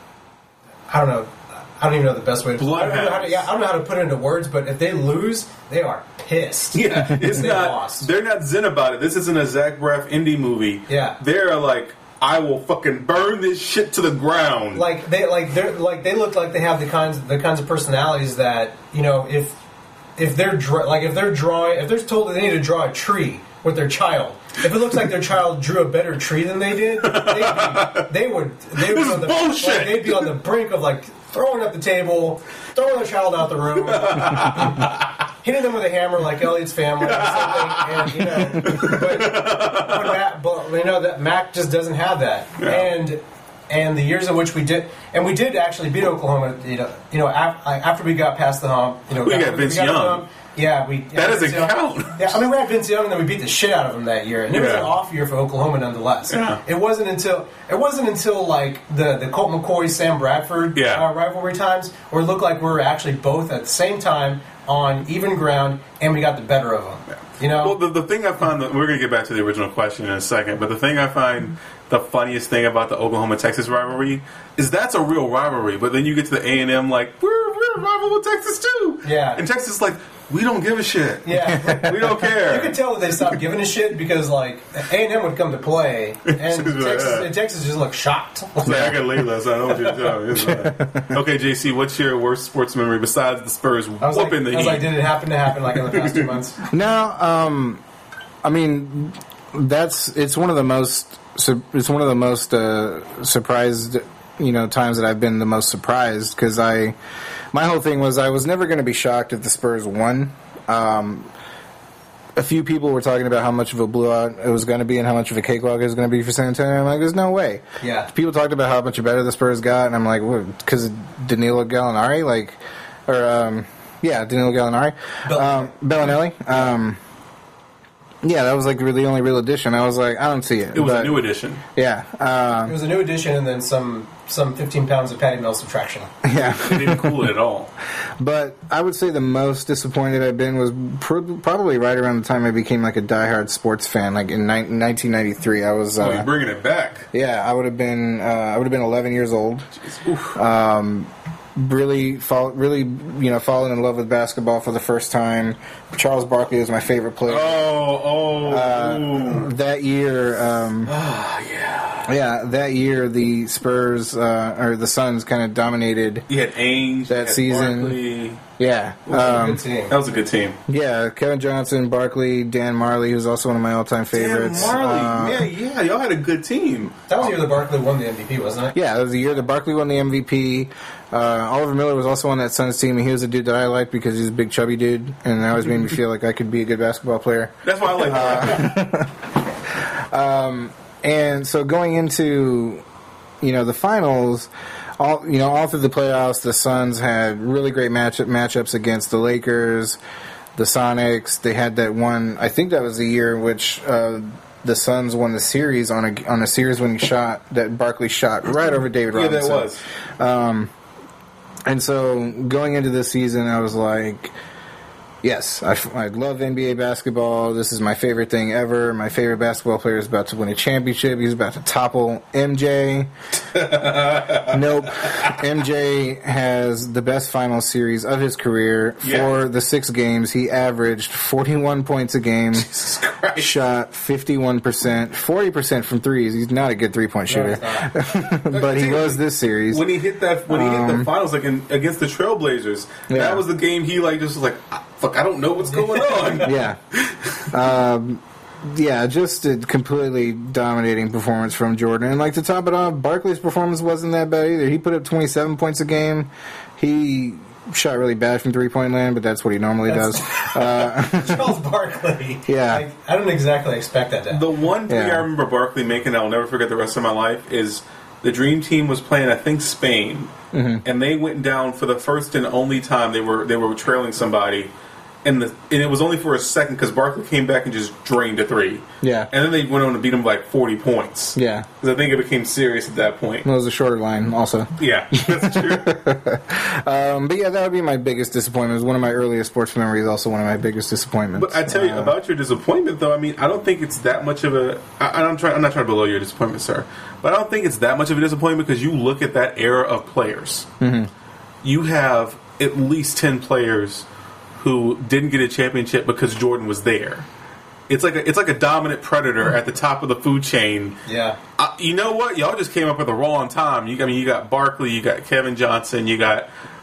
I don't know. I don't even know the best way to. I don't know how to, yeah, I don't know how to put it into words, but if they lose, they are pissed. Yeah, it's They not. lost. They're not zen about it. This isn't a Zach Braff indie movie. Yeah. they're like, I will fucking burn this shit to the ground. Like they like they like they look like they have the kinds the kinds of personalities that you know if if they're dra- like if they're drawing, if they're told that they need to draw a tree with their child, if it looks like their child drew a better tree than they did, they'd be, they would they would This be is on the, bullshit. like, they'd be on the brink of like throwing up the table, throwing the child out the room, hitting them with a hammer like Elliot's family or something. And you know, but, but, Mac, but you know that Mac just doesn't have that. Yeah. And and the years in which we did, and we did actually beat Oklahoma. You know, you know, af- after we got past the hump, you know, We got after Vince got the Young. hump, Yeah, we. That yeah, doesn't Vince Young. count. Yeah, I mean, we had Vince Young, and then we beat the shit out of him that year, and it was Yeah. an off year for Oklahoma, nonetheless. Yeah. It wasn't until it wasn't until like the the Colt McCoy Sam Bradford Yeah. uh, rivalry times where it looked like we were actually both at the same time on even ground, and we got the better of them. You know. Well, the, the thing I find that we're going to get back to the original question in a second, but the thing I find the funniest thing about the Oklahoma-Texas rivalry is that's a real rivalry. But then you get to the A and M, like we're we're a rival with Texas too. Yeah. And Texas is like we don't give a shit. Yeah. We don't care. You could tell that they stopped giving a shit because, like, A and M would come to play, and Texas, and Texas just looked shocked. It's like, I got laid last night. I don't know what you're doing. It's like, okay, J C, what's your worst sports memory besides the Spurs I was, like, whooping the I was Heat? like, did it happen to happen, like, in the past two months? No, um, I mean, that's it's one of the most su- it's one of the most uh, surprised, you know, times that I've been the most surprised because I my whole thing was I was never going to be shocked if the Spurs won. Um, a few people were talking about how much of a blowout it was going to be and how much of a cakewalk it was going to be for San Antonio. I'm like, there's no way. Yeah. People talked about how much better the Spurs got, and I'm like, because Danilo Gallinari, like, or um, yeah, Danilo Gallinari, Bell- um, Bellinelli. Um, yeah, that was like the only real addition. I was like, I don't see it. It was but, a new addition. Yeah, um, It was a new addition and then some some fifteen pounds of Patty Mills subtraction. yeah. It didn't cool it at all. But I would say the most disappointed I've been was pr- probably right around the time I became like a diehard sports fan. Like in ni- nineteen ninety-three, I was. Uh, Oh, you're bringing it back. yeah, I would have been. Uh, I would have been eleven years old. Oof. Um, really, fall, really, you know, falling in love with basketball for the first time. Charles Barkley was my favorite player. Oh, oh, Uh, ooh. That year, um, Ah, yeah. yeah, that year the Spurs uh, or the Suns kind of dominated. You had Ainge. That you had season. Barkley. Yeah, It was a um, good team. That was a good team. yeah. Kevin Johnson, Barkley, Dan Marley, who's also one of my all-time favorites. Damn, Marley. Uh, yeah, yeah. Y'all had a good team. That was the year that Barkley won the M V P, wasn't it? Yeah, it was the year that Barkley won the M V P. Uh, Oliver Miller was also on that Suns team, and he was a dude that I liked because he's a big, chubby dude, and that always made me feel like I could be a good basketball player. That's why I like that. And so going into, you know, the finals, all you know, all through the playoffs, the Suns had really great matchup matchups against the Lakers, the Sonics. They had that one. I think that was the year in which uh, the Suns won the series on a on a series winning shot that Barkley shot right over David Yeah, Robinson. that was. Um, and so going into this season, I was like, yes, I, I love N B A basketball. This is my favorite thing ever. My favorite basketball player is about to win a championship. He's about to topple M J. Nope. M J has the best final series of his career. Yeah. For the six games, he averaged forty-one points a game, Jesus Christ. shot fifty-one percent, forty percent from threes. He's not a good three-point No, shooter, it's not. but he was this series. When he hit that, when he hit Um, the finals, like in, against the Trailblazers, Yeah. that was the game he like just was like, "Ah, fuck, I don't know what's going on. Yeah. Um, yeah, just a completely dominating performance from Jordan. And, like, to top it off, Barkley's performance wasn't that bad either. He put up twenty-seven points a game. He shot really bad from three-point land, but that's what he normally That's- does. Uh, Charles Barkley. Yeah. I, I don't exactly expect that to happen. The one thing Yeah. I remember Barkley making, I'll never forget the rest of my life, is the Dream Team was playing, I think, Spain, Mm-hmm. and they went down for the first and only time they were they were trailing somebody, and the and it was only for a second because Barkley came back and just drained a three. Yeah. and then they went on to beat them by like forty points. yeah. because I think it became serious at that point. It was a shorter line also. Yeah, that's true. Um, but, yeah, that would be my biggest disappointment. It was one of my earliest sports memories, also one of my biggest disappointments. But I tell you Uh, about your disappointment, though. I mean, I don't think it's that much of a. I, I'm trying. I'm not trying to below your disappointment, sir. But I don't think it's that much of a disappointment because you look at that era of players. Mm-hmm. You have at least ten players who didn't get a championship because Jordan was there. It's like a, it's like a dominant predator at the top of the food chain. Yeah. Uh, you know what? Y'all just came up at the wrong time. You, I mean, you got Barkley, you got Kevin Johnson, you got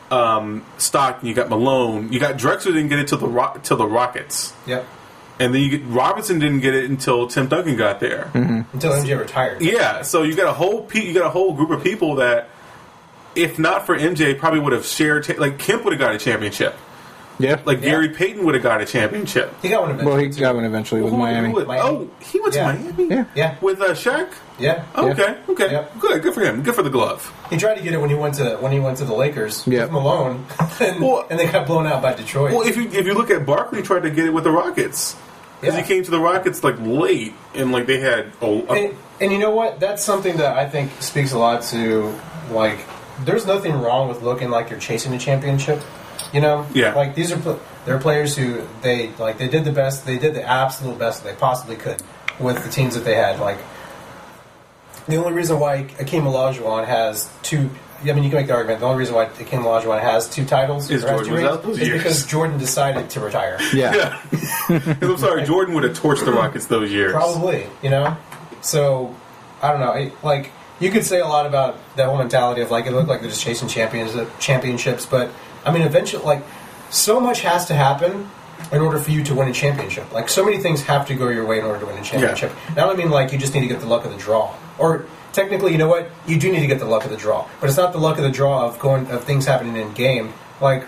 um, Stockton, you got Malone, you got Drexler didn't get it till the Ro- till the Rockets, Yep. and then you get, Robinson didn't get it until Tim Duncan got there. Mm-hmm. Until M J retired. Yeah, so you got a whole pe- you got a whole group of people that, if not for M J, probably would have shared. Ta- like Kemp would have got a championship. Yeah. Like Yeah. Gary Payton would have got a championship. He got one eventually. Well, he too. got one eventually with Who- Miami. who would- Miami. Oh, he went Yeah. to Miami. Yeah. Yeah. With uh, Shaq. Yeah. Okay. Okay. Yep. Good. Good for him. Good for the glove. He tried to get it when he went to when he went to the Lakers Yep. with Malone, and, Well- and they got blown out by Detroit. Well, if you if you look at Barkley, tried to get it with the Rockets because Yeah. he came to the Rockets like late and like they had oh uh, and, and you know what? That's something that I think speaks a lot to, like, there's nothing wrong with looking like you're chasing a championship. You know, Yeah. Like these are pl- they're players who they like they did the best, they did the absolute best that they possibly could with the teams that they had. Like the only reason why Akeem Olajuwon has two. I mean, you can make the argument. The only reason why Akeem Olajuwon has two titles Is or has Jordan two was rings out those is years. because Jordan decided to retire. Yeah. yeah. I'm sorry, Jordan would have torched the Rockets those years. Probably, you know. So I don't know. It, like you could say a lot about that whole mentality of like it looked like they're just chasing champions championships, but I mean, eventually, like so much has to happen in order for you to win a championship. Like so many things have to go your way in order to win a championship. And I don't mean like you just need to get the luck of the draw, or technically, you know what, you do need to get the luck of the draw, but it's not the luck of the draw of going of things happening in game. Like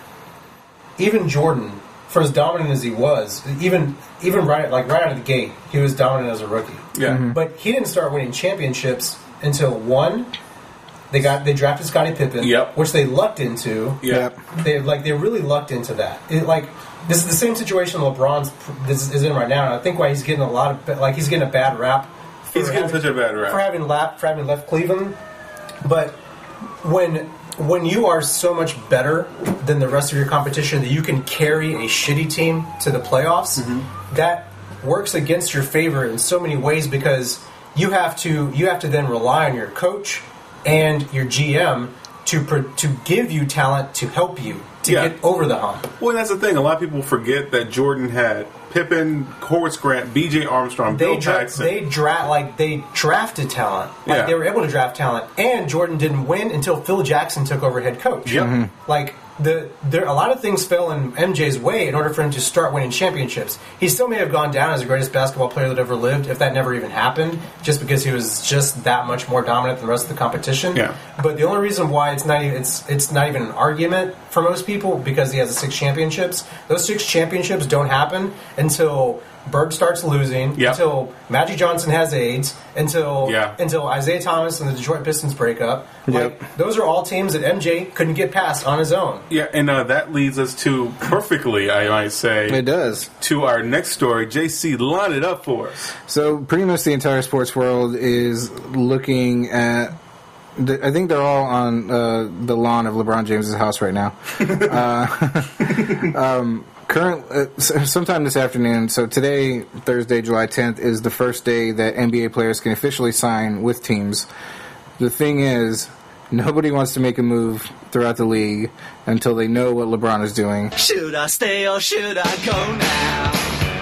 even Jordan, for as dominant as he was, even even right like right out of the gate, he was dominant as a rookie. Yeah. Mm-hmm. But he didn't start winning championships until one. They got they drafted Scottie Pippen, Yep. which they lucked into. Yeah. Yep. They like they really lucked into that. It, like this is the same situation LeBron's this is in right now, and I think why he's getting a lot of like he's getting a bad rap. for He's getting having- such a bad rap. for having lap for having left Cleveland. But when when you are so much better than the rest of your competition that you can carry a shitty team to the playoffs, Mm-hmm. that works against your favor in so many ways because you have to you have to then rely on your coach and your G M to pro- to give you talent to help you to Yeah. get over the hump. Well, that's the thing. A lot of people forget that Jordan had Pippen, Horace Grant, B J Armstrong, They Bill dra- Jackson. they dra- like they drafted talent. Like Yeah. they were able to draft talent, and Jordan didn't win until Phil Jackson took over head coach. Yep. Mhm. Like the there a lot of things fell in M J's way in order for him to start winning championships. He still may have gone down as the greatest basketball player that ever lived if that never even happened, just because he was just that much more dominant than the rest of the competition. Yeah. But the only reason why it's not even it's it's not even an argument for most people because he has the six championships. Those six championships don't happen until Bird starts losing, Yep. until Magic Johnson has AIDS, until Yeah. until Isaiah Thomas and the Detroit Pistons break up. Yep. Like those are all teams that M J couldn't get past on his own. Yeah, and uh, that leads us to perfectly, I might say, It does. to our next story. J C, line it up for us. So pretty much the entire sports world is looking at. the- I think they're all on uh, the lawn of LeBron James's house right now. uh, um, current, uh, s- sometime this afternoon. So today, Thursday, July tenth, is the first day that N B A players can officially sign with teams. The thing is, nobody wants to make a move throughout the league until they know what LeBron is doing. Should I stay or should I go now?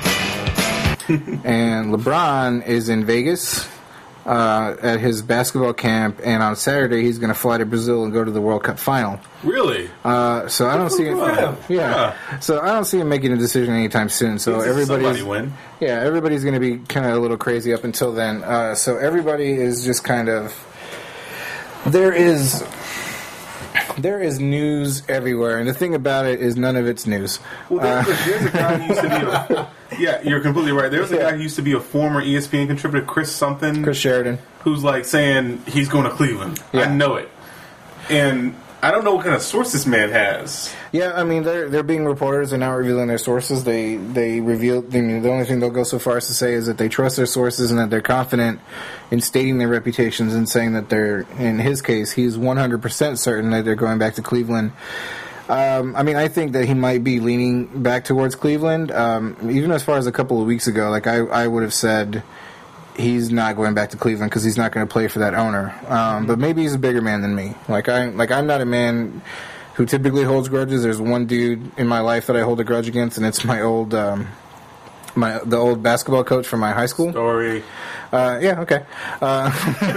And LeBron is in Vegas uh, at his basketball camp, and on Saturday he's going to fly to Brazil and go to the World Cup final. Really? Uh, so I don't see him. for him. Yeah. So I don't see him making a decision anytime soon. So Needs to everybody's somebody win. yeah, everybody's going to be kind of a little crazy up until then. Uh, so everybody is just kind of there is. There is news everywhere, and the thing about it is none of it's news. Well, there's, a, there's a guy who used to be a... Yeah, you're completely right. There's a guy who used to be a former E S P N contributor, Chris something, Chris Sheridan. who's like saying he's going to Cleveland. Yeah. I know it. And I don't know what kind of source this man has. Yeah, I mean they're they're being reporters. They're not revealing their sources. They they reveal. I mean, the only thing they'll go so far as to say is that they trust their sources and that they're confident in stating their reputations and saying that they're. In his case, he's one hundred percent certain that they're going back to Cleveland. Um, I mean, I think that he might be leaning back towards Cleveland. Um, even as far as a couple of weeks ago, like I I would have said. He's not going back to Cleveland because he's not going to play for that owner. Um, but maybe he's a bigger man than me. Like I, like I'm not a man who typically holds grudges. There's one dude in my life that I hold a grudge against, and it's my old, um, my the old basketball coach from my high school. Story. Uh, yeah, okay. Uh,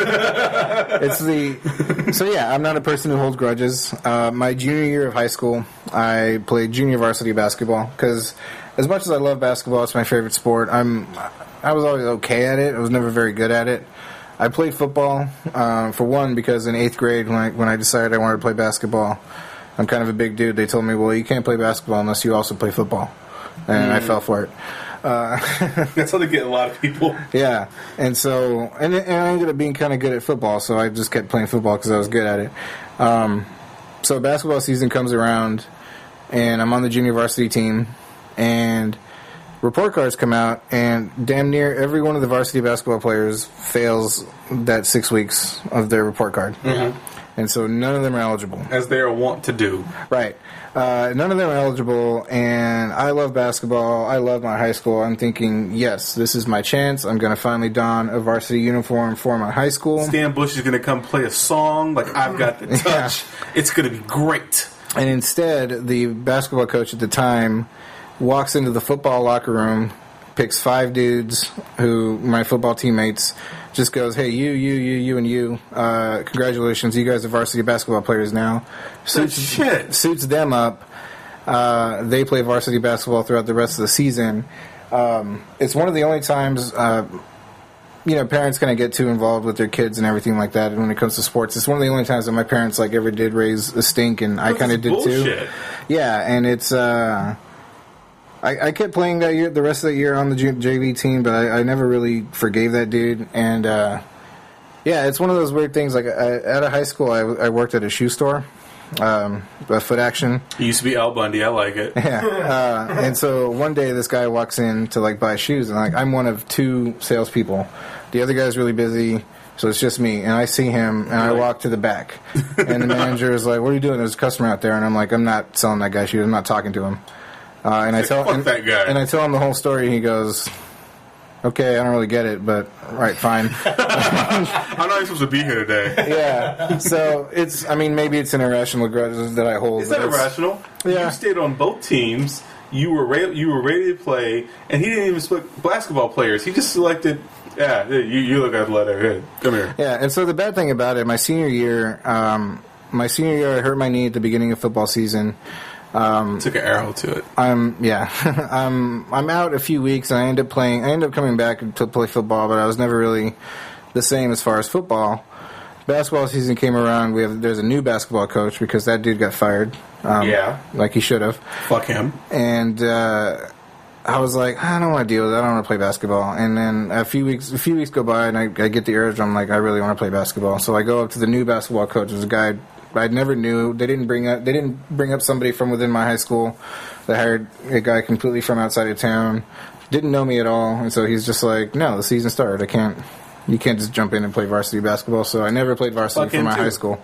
it's the so yeah. I'm not a person who holds grudges. Uh, my junior year of high school, I played junior varsity basketball because, as much as I love basketball, it's my favorite sport. I'm I was always okay at it. I was never very good at it. I played football uh, for one because in eighth grade when I when I decided I wanted to play basketball, I'm kind of a big dude. They told me, well, you can't play basketball unless you also play football, and mm. I fell for it. Uh, That's how they get a lot of people. Yeah, and so and, and I ended up being kind of good at football, so I just kept playing football because I was good at it. Um, so basketball season comes around, and I'm on the junior varsity team, and report cards come out, and damn near every one of the varsity basketball players fails that six weeks of their report card. Mm-hmm. And so none of them are eligible. As they are wont to do. Right. Uh, none of them are eligible, and I love basketball. I love my high school. I'm thinking, yes, this is my chance. I'm going to finally don a varsity uniform for my high school. Stan Bush is going to come play a song like I've Got the Touch. Yeah. It's going to be great. And instead, the basketball coach at the time walks into the football locker room, picks five dudes who, my football teammates, just goes, hey, you, you, you, you, and you, uh, congratulations, you guys are varsity basketball players now. Suits, shit. suits them up. Uh, they play varsity basketball throughout the rest of the season. Um, it's one of the only times, uh, you know, parents kind of get too involved with their kids and everything like that when it comes to sports. It's one of the only times that my parents, like, ever did raise a stink, and I kind of did bullshit. too. Yeah, and it's... Uh, I, I kept playing that year, the rest of that year on the J V team, but I, I never really forgave that dude. And uh, yeah, it's one of those weird things. Like I, out of high school, I, I worked at a shoe store, um, a Foot Action. It used to be Al Bundy. I like it. Yeah. Uh, and so one day, this guy walks in to like buy shoes, and like I'm one of two salespeople. The other guy's really busy. So it's just me, and I see him, and I walk to the back, and the manager is like, "What are you doing? There's a customer out there," and I'm like, "I'm not selling that guy shoes. I'm not talking to him." Uh, and I tell Fuck and, that guy. and I tell him the whole story. And he goes, "Okay, I don't really get it, but all right, fine." I'm not even supposed to be here today. Yeah. So it's, I mean, maybe it's an irrational grudge that I hold. Is that irrational? Yeah. You stayed on both teams. You were re- you were ready to play, and he didn't even select basketball players. He just selected. Yeah, you, you look athletic. Hey, come here. Yeah, and so the bad thing about it, my senior year, um, my senior year, I hurt my knee at the beginning of football season. Um, Took an arrow to it. I'm yeah. I'm I'm out a few weeks, and I end up playing. I end up coming back to play football, but I was never really the same as far as football. Basketball season came around. We have there's a new basketball coach because that dude got fired. Um, yeah, like he should have. Fuck him. And uh, I was like, I don't want to deal with it. I don't want to play basketball. And then a few weeks a few weeks go by, and I, I get the urge. I'm like, I really want to play basketball. So I go up to the new basketball coach. There's a guy I never knew. They didn't bring up. They didn't bring up somebody from within my high school. They hired a guy completely from outside of town. Didn't know me at all, and so he's just like, "No, the season started. I can't. You can't just jump in and play varsity basketball." So I never played varsity Fuck for my too. high school.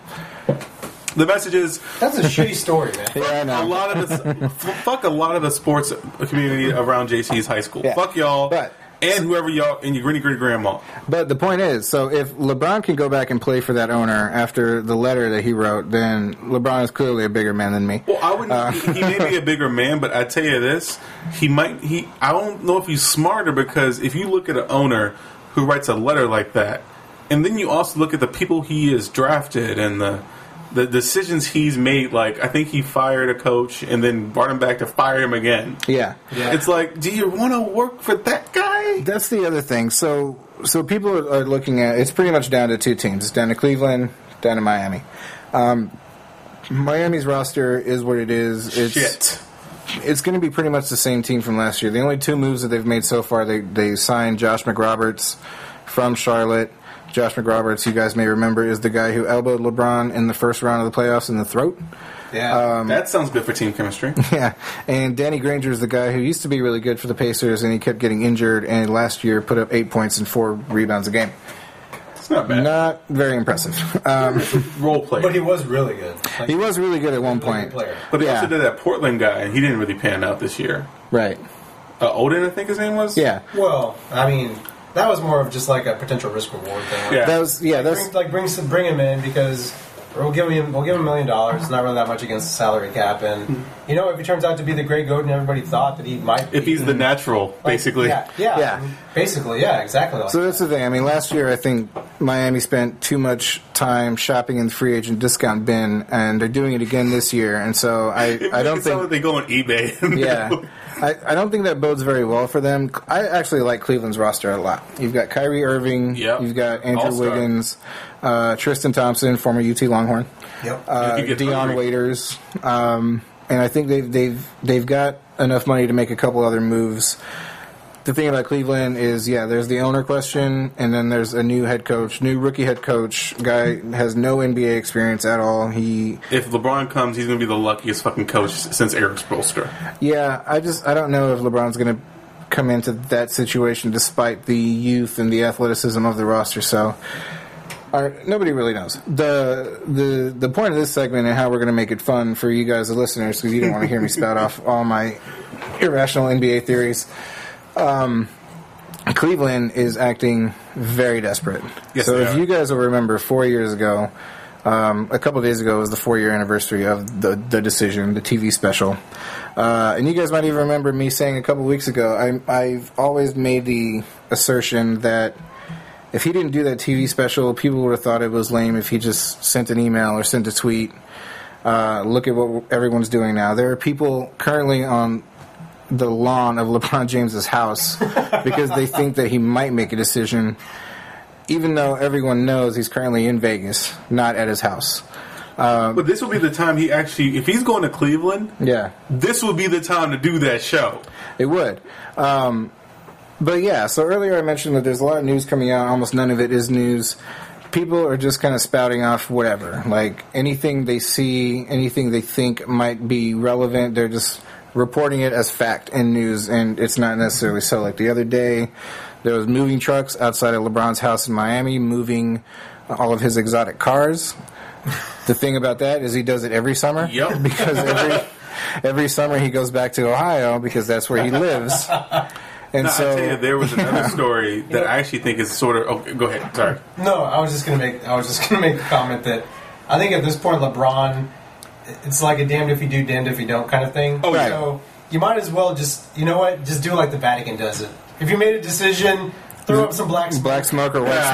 The message is That's a shitty story, man. Yeah, I a know. lot of the f- fuck a lot of the sports community around J C's high school. Yeah. Fuck y'all. But- and whoever y'all and your granny great grandma. But the point is, so if LeBron can go back and play for that owner after the letter that he wrote, then LeBron is clearly a bigger man than me. Well, I wouldn't. Uh, he, he may be a bigger man, but I tell you this, he might. He. I don't know if he's smarter because if you look at an owner who writes a letter like that, and then you also look at the people he has drafted and the the decisions he's made. Like I think he fired a coach and then brought him back to fire him again. Yeah. Yeah. It's like, do you want to work for that guy? That's the other thing. So, so people are, are looking at it's pretty much down to two teams. It's down to Cleveland, down to Miami. Um, Miami's roster is what it is. It's, Shit. It's going to be pretty much the same team from last year. The only two moves that they've made so far, they they signed Josh McRoberts from Charlotte. Josh McRoberts, you guys may remember, is the guy who elbowed LeBron in the first round of the playoffs in the throat. Yeah. Um, That sounds good for team chemistry. Yeah, and Danny Granger is the guy who used to be really good for the Pacers, and he kept getting injured, and last year put up eight points and four rebounds a game. It's not bad. Not very impressive. Um, Role player. But he was really good. Like, he was really good at one really point. good player. But he Yeah. also did that Portland guy, and he didn't really pan out this year. Right. Uh, Odin, I think his name was? Yeah. Well, I mean, that was more of just like a potential risk reward thing. Like, Yeah. That was yeah. That's bring, like bring some, bring him in because we'll give him we'll give him a million dollars. Not really that much against the salary cap, and you know, if he turns out to be the great goat, and everybody thought that he might, be, if he's the natural, like, basically. yeah, yeah, Yeah. I mean, basically, yeah, exactly. Like So that's the thing. I mean, last year I think Miami spent too much time shopping in the free agent discount bin, and they're doing it again this year. And so I, It I don't makes it sound think, like they go on eBay. and yeah, I, I don't think that bodes very well for them. I actually like Cleveland's roster a lot. You've got Kyrie Irving, Yep. you've got Andrew All-star. Wiggins, uh, Tristan Thompson, former U T Longhorn, Yep. uh, You could get Deion hungry. Waiters, um, and I think they've they've they've got enough money to make a couple other moves. The thing about Cleveland is, yeah, there's the owner question, and then there's a new head coach, new rookie head coach. Guy has no N B A experience at all. He, If LeBron comes, he's going to be the luckiest fucking coach since Eric Spoelstra. yeah, I just I don't know if LeBron's going to come into that situation despite the youth and the athleticism of the roster. So, our, nobody really knows. the the The point of this segment and how we're going to make it fun for you guys, the listeners, because you don't want to hear me spout off all my irrational N B A theories. Um, Cleveland is acting very desperate. Yes, so they if are. you guys will remember, four years ago, um, a couple of days ago was the four-year anniversary of the the decision, the T V special. Uh, and you guys might even remember me saying a couple of weeks ago, I, I've always made the assertion that if he didn't do that T V special, people would have thought it was lame if he just sent an email or sent a tweet. Uh, look at what everyone's doing now. There are people currently on the lawn of LeBron James's house because they think that he might make a decision, even though everyone knows he's currently in Vegas, not at his house. But this will be the time he actually, if he's going to Cleveland, Yeah, this will be the time to do that show. it would. Um, but yeah, so earlier I mentioned that there's a lot of news coming out. Almost none of it is news. People are just kind of spouting off whatever. Like anything they see, anything they think might be relevant, they're just reporting it as fact and news, and it's not necessarily so. Like the other day, there was moving trucks outside of LeBron's house in Miami moving all of his exotic cars. The thing about that is he does it every summer. Yep. Because every every summer he goes back to Ohio because that's where he lives. And No, so I tell you, there was another story that I actually think is sort of. Okay, go ahead. Sorry. No, I was just gonna make. I was just gonna make the comment that I think at this point, LeBron, it's like a damned if you do, damned if you don't kind of thing. Oh, yeah. So you might as well just, you know what, just do like the Vatican does it. If you made a decision, throw up some black smoke, black smoke or white Yeah.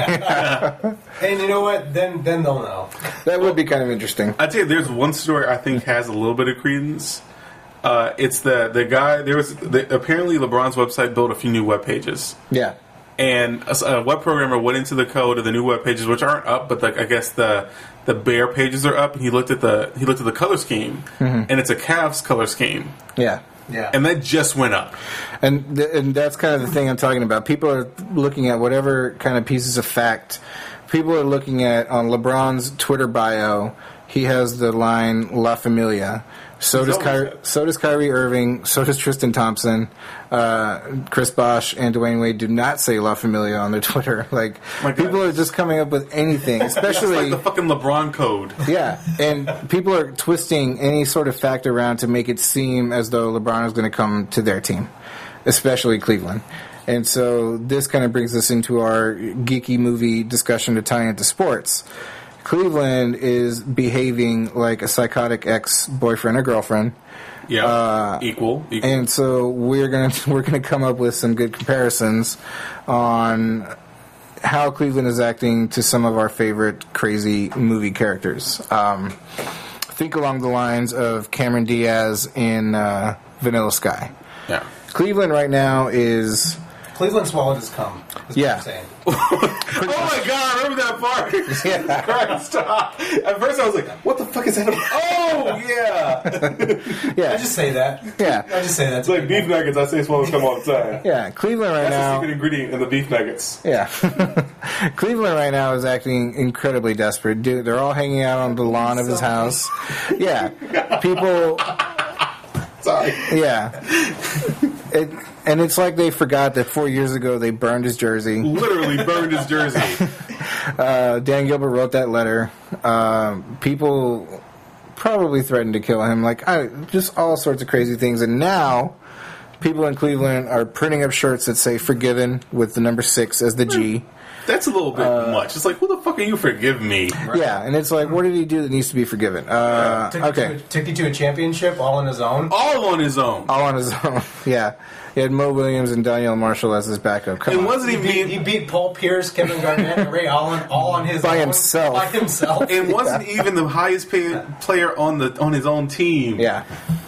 smoke. and you know what, then then they'll know. That would be kind of interesting. I tell you, there's one story I think has a little bit of credence. Uh, it's the the guy. There was the, apparently LeBron's website built a few new web pages, Yeah. and a, a web programmer went into the code of the new web pages, which aren't up, but like I guess the the bare pages are up. And he looked at the he looked at the color scheme, and it's a Cavs color scheme, Yeah. Yeah. and that just went up. And th- and that's kind of the thing I'm talking about. People are looking at whatever kind of pieces of fact. People are looking at on LeBron's Twitter bio. He has the line "La Familia." So does always Ky- so does Kyrie Irving. So does Tristan Thompson. Uh, Chris Bosh and Dwayne Wade do not say "La Familia" on their Twitter. Like My God. people are just coming up with anything, It's especially like the fucking LeBron code. yeah, and people are twisting any sort of fact around to make it seem as though LeBron is going to come to their team, especially Cleveland. And so this kind of brings us into our geeky movie discussion to tie into sports. Cleveland is behaving like a psychotic ex-boyfriend or girlfriend. Yeah, Uh, equal, equal. And so we're gonna we're gonna come up with some good comparisons on how Cleveland is acting to some of our favorite crazy movie characters. Um, think along the lines of Cameron Diaz in uh, Vanilla Sky. yeah. Cleveland right now is Cleveland swallowed his cum. Is Yeah. What I'm saying. Oh my god, I remember that part. Yeah. Christ. At first I was like, what the fuck is that? Oh, yeah. yeah I just say that. yeah I just say that. It's like beef nuggets. I say swallow come all the time. yeah Cleveland right That's the now. secret ingredient in the beef nuggets. Yeah. Cleveland right now is acting incredibly desperate. Dude, they're all hanging out on the lawn of his house. Yeah. People, Sorry. yeah. It, and it's like they forgot that four years ago they burned his jersey. Literally burned his jersey. Uh, Dan Gilbert wrote that letter. Um, people probably threatened to kill him. Like, I, just all sorts of crazy things. And now, people in Cleveland are printing up shirts that say forgiven with the number six as the G. That's a little bit uh, much. It's like, who the fuck are you forgive me? Right. Yeah, and it's like, what did he do that needs to be forgiven? Uh, took okay. You to a, took you to a championship all on his own? All on his own. All on his own, yeah. He had Mo Williams and Donnell Marshall as his backup. Come it on. wasn't he even... Beat, he beat Paul Pierce, Kevin Garnett, and Ray Allen all on his by own. himself. By himself. It wasn't yeah. even the highest paid player on the on his own team. Yeah.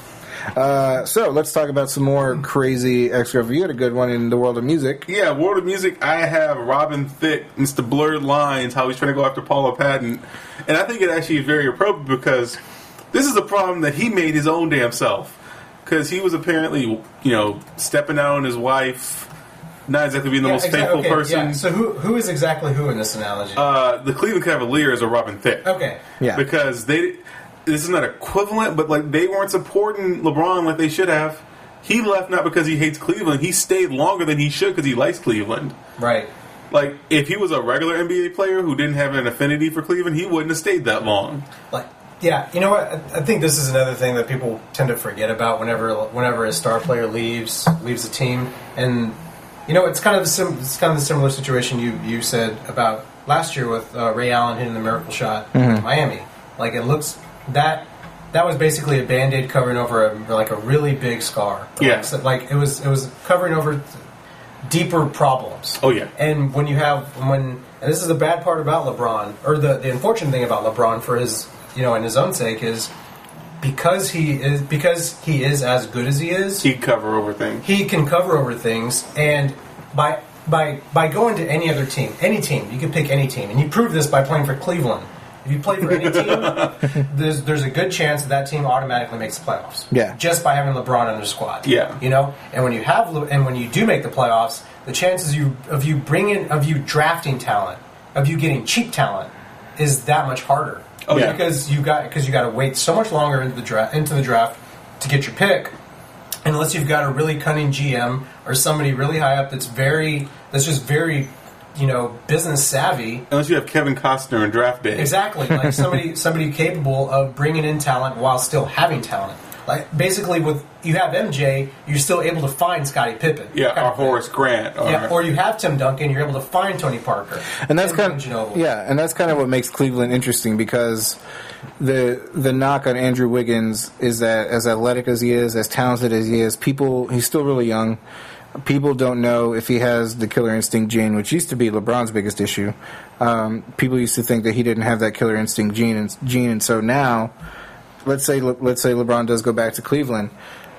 Uh, so let's talk about some more crazy extra. You had a good one in the world of music. Yeah, world of music. I have Robin Thicke, Mister Blurred Lines, how he's trying to go after Paula Patton, and I think it actually is very appropriate because this is a problem that he made his own damn self. Because he was apparently, you know, stepping out on his wife, not exactly being the yeah, most exactly, faithful okay, person. Yeah. So who who is exactly who in this analogy? Uh, the Cleveland Cavaliers are Robin Thicke. Okay. Yeah. Because they, this is not equivalent, but like they weren't supporting LeBron like they should have. He left not because he hates Cleveland. He stayed longer than he should because he likes Cleveland. Right. Like, if he was a regular N B A player who didn't have an affinity for Cleveland, he wouldn't have stayed that long. Like, yeah, you know what? I I think this is another thing that people tend to forget about whenever whenever a star player leaves leaves a team, and you know it's kind of the sim- it's kind of the similar situation you, you said about last year with uh, Ray Allen hitting the miracle shot Mm-hmm. in Miami. Like it looks that that was basically a Band-Aid covering over a, like a really big scar. Yeah. Like, so, like it was it was covering over deeper problems. Oh yeah. And when you have when and this is the bad part about LeBron, or the the unfortunate thing about LeBron for his you know in his own sake is because he is because he is as good as he is, He'd cover over things. he can cover over things, and by by by going to any other team, any team, you can pick any team, and you prove this by playing for Cleveland. If you play for any team, there's there's a good chance that that team automatically makes the playoffs. Yeah. just by having LeBron on their squad. Yeah. you know, and when you have Le- and when you do make the playoffs, the chances you of you bringing of you drafting talent, of you getting cheap talent, is that much harder. Oh, yeah. because you got because you got to wait so much longer into the draft into the draft to get your pick. Unless you've got a really cunning G M or somebody really high up that's very that's just very, you know, business savvy. Unless you have Kevin Costner in draft day. Exactly, like somebody somebody capable of bringing in talent while still having talent. Like basically, with you have M J, you're still able to find Scottie Pippen. Yeah, kind or of thing. Horace Grant. Or, Yeah, or you have Tim Duncan, you're able to find Tony Parker. And that's kind of Ginobili. yeah, and that's kind of what makes Cleveland interesting because the the knock on Andrew Wiggins is that as athletic as he is, as talented as he is, people he's still really young. People don't know if he has the killer instinct gene, which used to be LeBron's biggest issue. Um, people used to think that he didn't have that killer instinct gene, and, gene, and so now, let's say let's say LeBron does go back to Cleveland.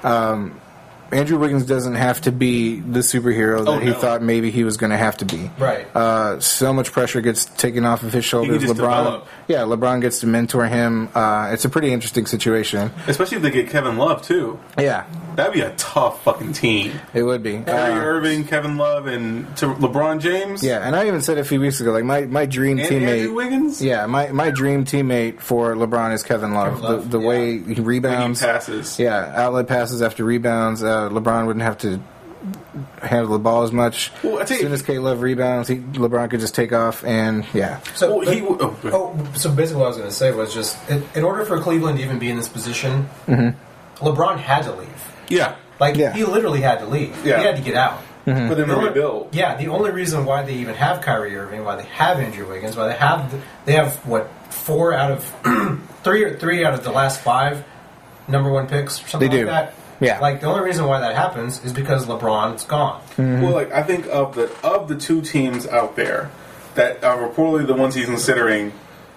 Um, Andrew Wiggins doesn't have to be the superhero that Oh, he no. thought maybe he was going to have to be. Right. Uh, so much pressure gets taken off of his shoulders. just LeBron, develop. yeah, LeBron gets to mentor him. Uh, it's a pretty interesting situation. Especially if they get Kevin Love, too. Yeah, That'd be a tough fucking team. it would be. Kyrie Uh, Irving, Kevin Love, and to LeBron James. Yeah, and I even said a few weeks ago, like my, my dream And teammate. Andrew Wiggins? Yeah, my, my dream teammate for LeBron is Kevin Love. Kevin Love, the the yeah. way he When he rebounds, passes. yeah, outlet passes after rebounds. Uh, LeBron wouldn't have to handle the ball as much. Well, I as tell you- soon as K Love rebounds, he, LeBron could just take off and yeah. So Well, he but- w- oh, go ahead. oh, so basically, what I was going to say was just in, in order for Cleveland to even be in this position, Mm-hmm. LeBron had to leave. Yeah. Like Yeah. he literally had to leave. Yeah. He had to get out. But then The they only- rebuild. Yeah, the only reason why they even have Kyrie Irving, why they have Andrew Wiggins, why they have the, they have what four out of three or three out of the last five number one picks or something They like do. that. Yeah. Like the only reason why that happens is because LeBron's gone. Well, like I think of the of the two teams out there that are reportedly the ones he's considering,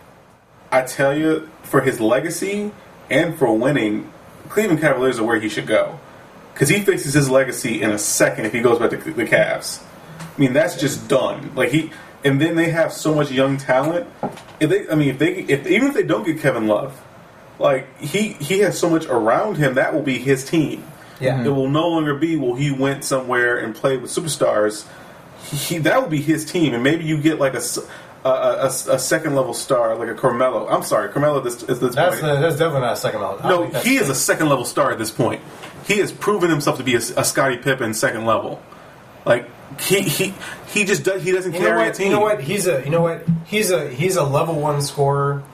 I tell you, for his legacy and for winning, Cleveland Cavaliers are where he should go because he fixes his legacy in a second if he goes back to the Cavs. I mean, that's just done. Like he, and then they have so much young talent. If they, I mean, if they, if even if they don't get Kevin Love, like he he has so much around him that will be his team. Yeah. It will no longer be, well, he went somewhere and played with superstars. He, he, that will be his team, and maybe you get like a, s- a, a- a second level star, like a Carmelo. I'm sorry, Carmelo. This is this That's point. the, that's definitely not a second level. I no, think that's he is the- a second level star at this point. He has proven himself to be a, a Scottie Pippen second level. Like he he he just does, he doesn't You know carry what? a team. You know what? He's a you know what? He's a he's a level one scorer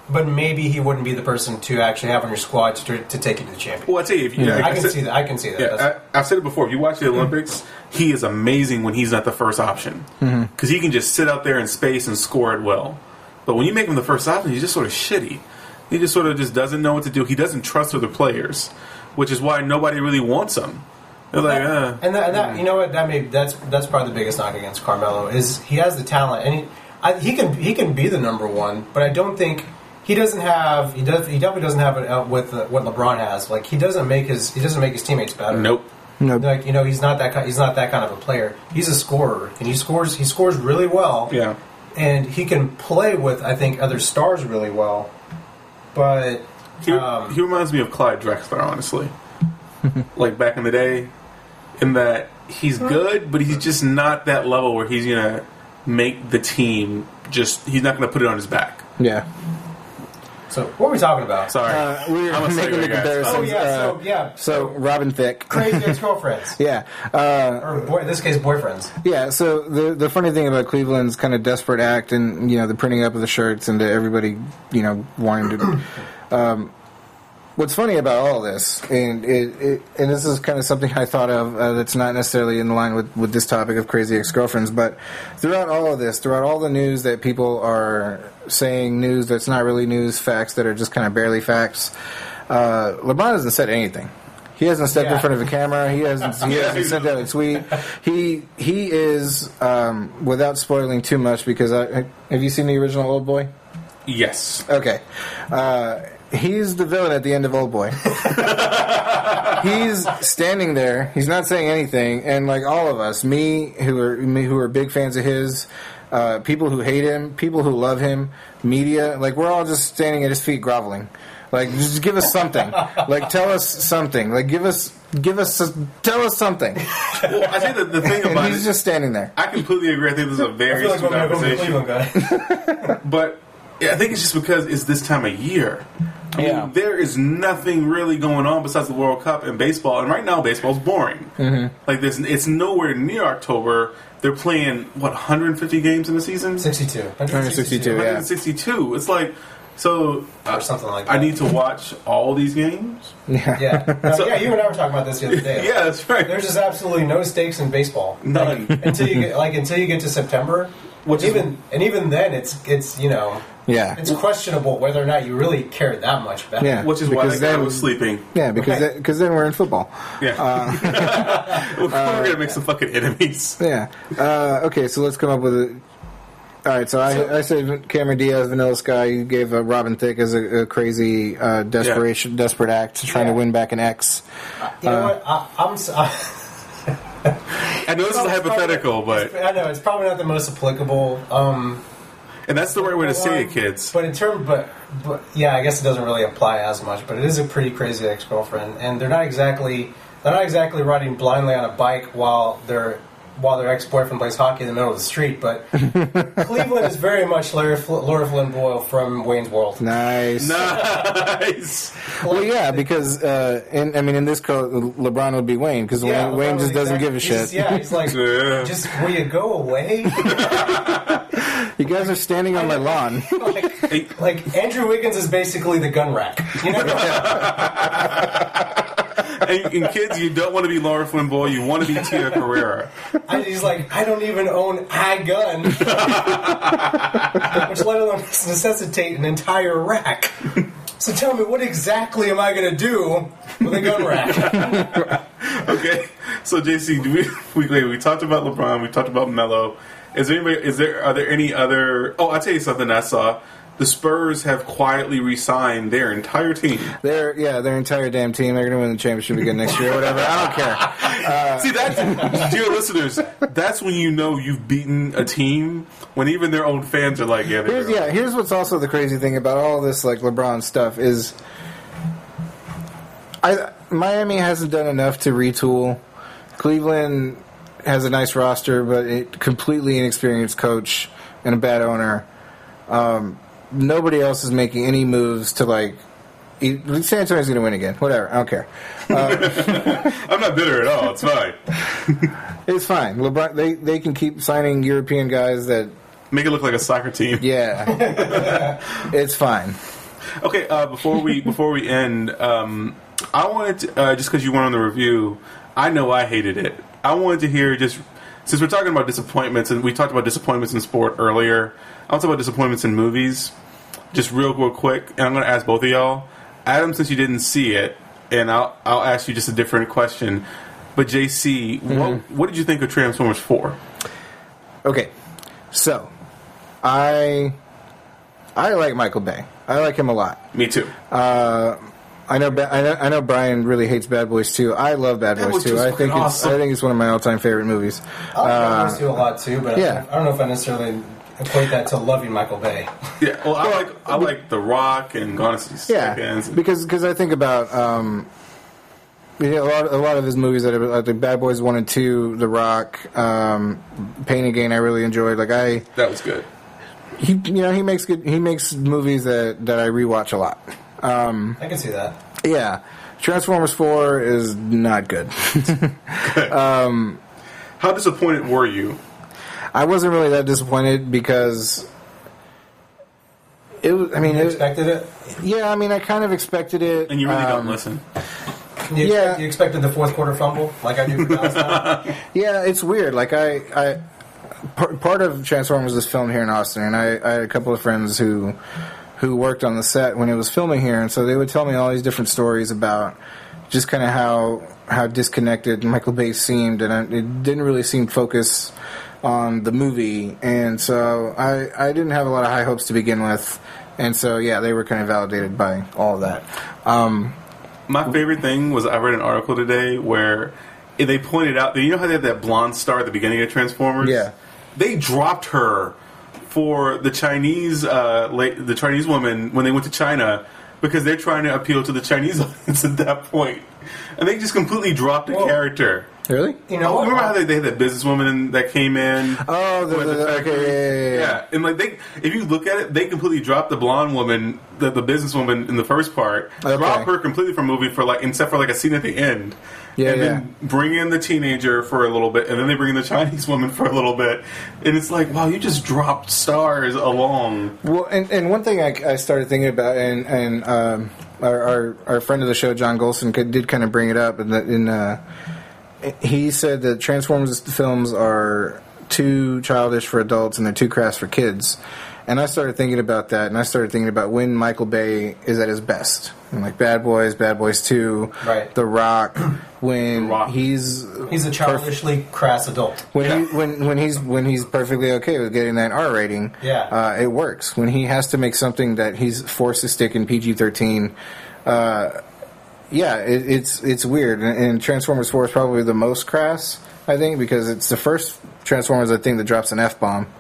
but maybe he wouldn't be the person to actually have on your squad to, to take you to the championship. Well, I tell you, if you, Yeah, like I can said- see that. I can see that. Yeah, That's- I, I've said it before. If you watch the Olympics, he is amazing when he's not the first option because he can just sit out there in space and score it well. But when you make him the first option, he's just sort of shitty. He just sort of just doesn't know what to do. He doesn't trust other players, which is why nobody really wants him. They're like, uh, and that, and that you know what that may that's that's probably the biggest knock against Carmelo is he has the talent and he I, he can he can be the number one, but I don't think he doesn't have he does he definitely doesn't have it out with uh, what LeBron has. Like he doesn't make his he doesn't make his teammates better. nope. Nope. Like you know he's not that ki- he's not that kind of a player. He's a scorer and he scores he scores really well. Yeah. And he can play with I think other stars really well, but He, um, he reminds me of Clyde Drexler, honestly. Like back in the day, in that he's good, but he's just not that level where he's gonna make the team. Just he's not gonna put it on his back. Yeah. so what are we talking about? Sorry, Uh, we were I'm a making segue the guy. comparisons. Oh yeah, uh, so yeah, So Robin Thicke. crazy ex-girlfriends. Yeah. Uh, Or boy, in this case, boyfriends. Yeah, so the the funny thing about Cleveland's kind of desperate act and, you know, the printing up of the shirts and to everybody, you know, wanting to... Um, what's funny about all this, and it, it and this is kind of something I thought of uh, that's not necessarily in line with, with this topic of crazy ex-girlfriends, but throughout all of this, throughout all the news that people are saying news that's not really news, facts that are just kind of barely facts, uh, LeBron hasn't said anything. He hasn't stepped in Yeah. front of a camera. He hasn't. He hasn't sent out a tweet. He he is um, without spoiling too much because I, have you seen the original Old Boy? Yes. Okay, uh, he's the villain at the end of Old Boy. He's standing there. He's not saying anything, and like all of us, me who are me who are big fans of his, uh, people who hate him, people who love him, media, like we're all just standing at his feet groveling. Like, just give us something. Like, tell us something. Like, give us, give us, tell us something. Well, I think that the thing And about he's it, just standing there. I completely agree. I think this is a I very feel like smooth we're going to the conversation. Cleveland guy. But yeah, I think it's just because it's this time of year. I mean, Yeah. there is nothing really going on besides the World Cup and baseball, and right now baseball's boring. Mm-hmm. Like, there's, it's nowhere near October. They're playing what one hundred fifty games in the season. sixty-two. one hundred sixty-two, one yeah. hundred sixty-two. It's like so. Or something like that. I need to watch all these games. Yeah. Yeah. No, So- yeah, you and I were talking about this the other day. Yeah, that's right. There's just absolutely no stakes in baseball. None. Like, until you get like until you get to September. Which is- even and even then it's it's you know Yeah. it's questionable whether or not you really care that much about Yeah. it. Which is why Because that guy then- was sleeping. Yeah, because Right. that, cause then we're in football. Yeah, we're gonna make some fucking enemies. Yeah. Uh, okay, so let's come up with a. All right, so I, I said Cameron Diaz, Vanilla Sky. You gave uh, Robin Thicke as a, a crazy uh, desperation, desperate act trying Yeah. to win back an ex. You know what? I, I'm. s- I, I know this is hypothetical, but I know it's probably not the most applicable. Um, and that's the right way to say it, one, kids. But in terms, but, but yeah, I guess it doesn't really apply as much. But it is a pretty crazy ex-girlfriend, and they're not exactly they're not exactly riding blindly on a bike while their while their ex-boyfriend plays hockey in the middle of the street. But Cleveland is very much Laura, Fl- Laura Flynn Boyle from Wayne's World. Nice. Nice. Well, yeah, because uh, in, I mean, in this code, LeBron would be Wayne because Yeah, Wayne, Wayne LeBron just was doesn't exactly- give a he's- shit. Yeah, he's like, Yeah. just will you go away? You guys are standing on my lawn. like, like Andrew Wiggins is basically the gun rack. You know? and, and kids, you don't want to be Laura Flynn Boyle. You want to be Tia Carrera. I, he's like, I don't even own a gun, which let alone necessitate an entire rack. So tell me, what exactly am I going to do with a gun rack? Okay, so J C, do we, we we talked about LeBron. We talked about Melo. Is there anybody? Is there are there any other? Oh, I'll tell you something I saw. The Spurs have quietly re-signed their entire team. Their yeah, their entire damn team. They're going to win the championship again next year. Whatever. I don't care. See that, dear listeners, that's when you know you've beaten a team. When even their own fans are like, "Yeah, they're Here's, gonna-" yeah, here's what's also the crazy thing about all this like LeBron stuff is, I Miami hasn't done enough to retool. Cleveland has a nice roster, but a completely inexperienced coach and a bad owner. Um, nobody else is making any moves to like. e- San Antonio's going to win again. Whatever, I don't care. I'm not bitter at all. It's fine. It's fine. LeBron, they they can keep signing European guys that. Make it look like a soccer team. Yeah, it's fine. Okay, uh, before we before we end, um, I wanted to, uh, just because you went on the review, I know I hated it. I wanted to hear just since we're talking about disappointments, and we talked about disappointments in sport earlier. I want to talk about disappointments in movies, just real real quick. And I'm going to ask both of y'all, Adam, since you didn't see it, and I'll I'll ask you just a different question. But J C, mm-hmm. what what did you think of Transformers four? Okay, so I I like Michael Bay. I like him a lot. Me too. Uh, I know, ba- I know. I know. Brian really hates Bad Boys two. I love Bad Bad Boys Boys two. two is I think fucking it's. awesome. I think it's one of my all-time favorite movies. I like Bad Uh, Boys two a lot too, but yeah. I, I don't know if I necessarily equate that to loving Michael Bay. Yeah, well, I like I like The Rock and Gone in sixty Yeah, Seconds. because because I think about um, you know, a lot a lot of his movies that are, I think Bad Boys one and two, The Rock, um, Pain and Gain. I really enjoyed. Like I, That was good. he you know he makes good he makes movies that that I rewatch a lot. Um, I can see that. yeah, Transformers four is not good. How disappointed were you? I wasn't really that disappointed because it was. I mean, You it, expected it? yeah. I mean, I kind of expected it. And you really um, don't listen. You, Yeah. expect, you expected the fourth quarter fumble like I do for Palestine? Yeah, it's weird. Like I, I par- part of Transformers was filmed here in Austin, and I, I had a couple of friends who who worked on the set when it was filming here, and so they would tell me all these different stories about just kind of how how disconnected Michael Bay seemed, and I, it didn't really seem focused on the movie, and so I I didn't have a lot of high hopes to begin with, and so yeah, they were kind of validated by all of that. Um, My favorite thing was I read an article today where they pointed out that you know how they had that blonde star at the beginning of Transformers? Yeah. They dropped her for the Chinese uh, la- the Chinese woman when they went to China because they're trying to appeal to the Chinese audience at that point. And they just completely dropped the Well, character. really? You know Oh, what? remember how they, they had that businesswoman that came in? Oh, the, Who had the, the, factory? okay, yeah, yeah, yeah. Yeah, and like they, if you look at it, they completely dropped the blonde woman, the, the businesswoman in the first part. Okay. Drop her completely from the movie for like, except for like a scene at the end. Yeah, and yeah. then bring in the teenager for a little bit, and then they bring in the Chinese woman for a little bit, and it's like, wow, you just dropped stars along. Well, and, and one thing I, I started thinking about, and and um, our, our our friend of the show, John Golson, could, did kind of bring it up, and in, in uh, he said that Transformers films are too childish for adults and they're too crass for kids. And I started thinking about that, and I started thinking about when Michael Bay is at his best. And like Bad Boys, Bad Boys two, Right. The Rock, when The Rock. he's He's a childishly crass adult. when Yeah. he when when he's when he's perfectly okay with getting that R rating, Yeah. uh, it works. When he has to make something that he's forced to stick in P G thirteen, uh, yeah, it, it's it's weird. And, and Transformers four is probably the most crass, I think, because it's the first Transformers I think that drops an F bomb.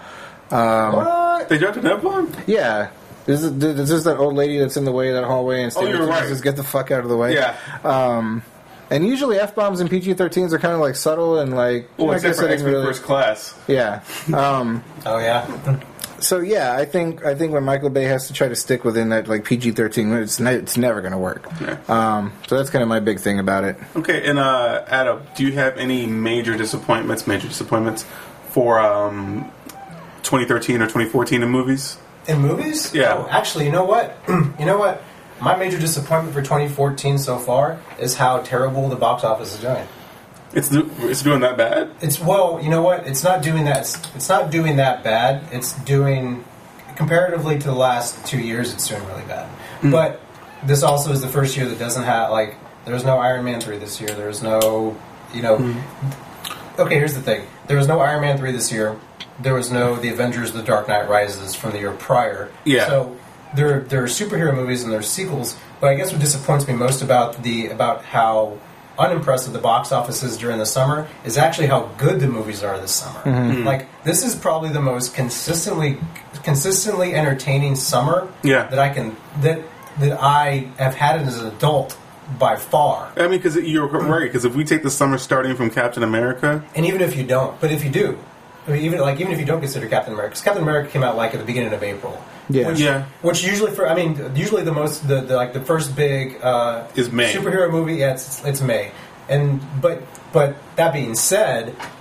What? They dropped an F bomb? Yeah. This is, this is that old lady that's in the way of that hallway, and Oh, you're right. just get the fuck out of the way. Yeah. Um, and usually F bombs and P G thirteens are kind of like subtle and like. Well, I except guess for I didn't X-Men really- First Class. Yeah. Um, Oh, yeah? So yeah, I think I think when Michael Bay has to try to stick within that like P G thirteen, it's ne- it's never going to work. Yeah. Um, so that's kind of my big thing about it. Okay, and uh, Adam, do you have any major disappointments, major disappointments for um, twenty thirteen or twenty fourteen in movies? In movies? Yeah. Oh, actually, you know what? you know what? My major disappointment for twenty fourteen so far is how terrible the box office is doing. It's do- it's doing that bad? It's well, you know what? It's not doing that. It's not doing that bad. It's doing comparatively to the last two years. It's doing really bad. Mm. But this also is the first year that doesn't have like. There's no Iron Man three this year. There's no, you know. Mm. Okay, here's the thing. There was no Iron Man three this year. There was no The Avengers: The Dark Knight Rises from the year prior. Yeah. So there there are superhero movies and there's sequels. But I guess what disappoints me most about the about how unimpressive the box office is during the summer is actually how good the movies are this summer. Mm-hmm. Like this is probably the most consistently consistently entertaining summer Yeah. that I can that that I have had as an adult by far. I mean, because you're right. Because if we take the summer starting from Captain America, And even if you don't, but if you do, I mean, even like even if you don't consider Captain America, because Captain America came out like at the beginning of April. Yeah. Which, Yeah. Which usually for I mean usually the most the, the like the first big uh, Is May. superhero movie. Yeah, it's, it's May. And but but that being said,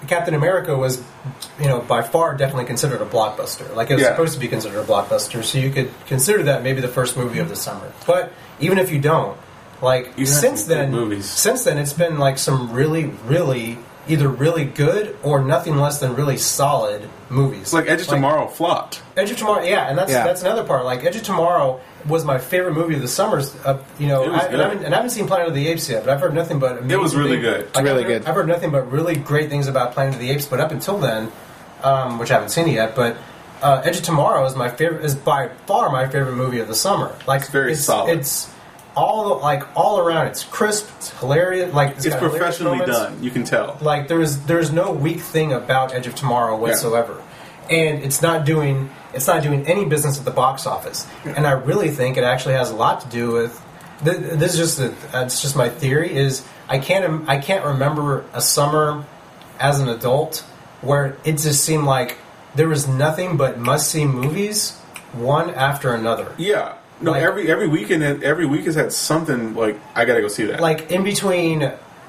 Captain America was, you know, by far definitely considered a blockbuster. Like, it was Yeah. supposed to be considered a blockbuster, so you could consider that maybe the first movie of the summer. But even if you don't, like, You have since some good then, movies. since then, it's been like some really, really either really good or nothing less than really solid movies. It's like Edge of Tomorrow flopped. Edge of Tomorrow, yeah, and that's Yeah. that's another part. Like, Edge of Tomorrow was my favorite movie of the summers. Uh, you know, It was I, and, good. I haven't, and I haven't seen Planet of the Apes yet, but I've heard nothing but amazing It was really things- good. It's really I've heard, good. I've heard nothing but really great things about Planet of the Apes. But up until then, um, which I haven't seen it yet, but uh, Edge of Tomorrow is my favorite. Is by far my favorite movie of the summer. Like, It's very solid. It's all like all around. It's crisp. It's hilarious. Like It's got hilarious professionally moments. done. You can tell. Like, there is there's no weak thing about Edge of Tomorrow whatsoever, and it's not doing it's not doing any business at the box office. And I really think it actually has a lot to do with th- this. Is just a, it's just my theory is I can't im- I can't remember a summer as an adult where it just seemed like there was nothing but must see movies one after another. Yeah. No, Like- every every weekend, every week has had something like I gotta go see that. Like, in between,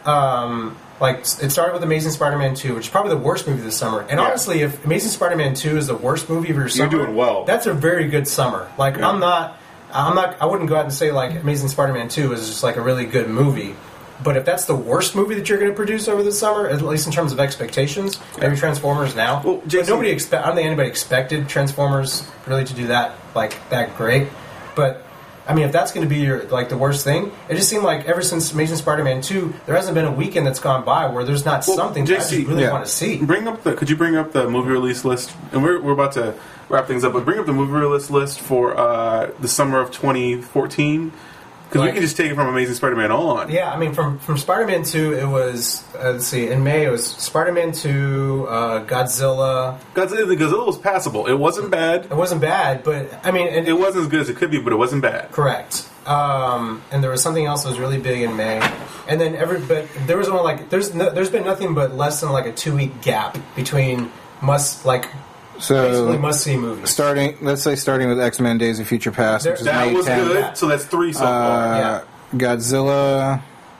um, like, it started with Amazing Spider-Man two, which is probably the worst movie this summer. And Yeah. honestly, if Amazing Spider-Man two is the worst movie of your summer, doing well. That's a very good summer. Like, Yeah. I'm not, I'm not, I wouldn't go out and say like Amazing Spider-Man two is just like a really good movie. But if that's the worst movie that you're going to produce over the summer, at least in terms of expectations, maybe Transformers now. Well, but Jason- nobody expect. I don't think anybody expected Transformers really to do that like that great. But I mean, if that's going to be your like the worst thing, it just seemed like ever since Amazing Spider-Man two, there hasn't been a weekend that's gone by where there's not Well, something that I just J C, really yeah. want to see. Bring up the. Could you bring up the movie release list? And we're we're about to wrap things up, but bring up the movie release list for uh, the summer of twenty fourteen. Because Like- we can just take it from Amazing Spider-Man on. Yeah, I mean, from from Spider-Man two, it was uh, let's see, in May it was Spider-Man two, uh, Godzilla. Godzilla, the Godzilla was passable. It wasn't bad. It wasn't bad, but I mean, and It wasn't as good as it could be, but it wasn't bad. correct. Um, and there was something else that was really big in May, and then every but there was only like there's no, there's been nothing but less than like a two week gap between must like basically So must see movies. starting, let's say starting with X-Men: Days of Future Past, There- which is That May was tenth. good. So that's three so far. Uh, Yeah. Godzilla.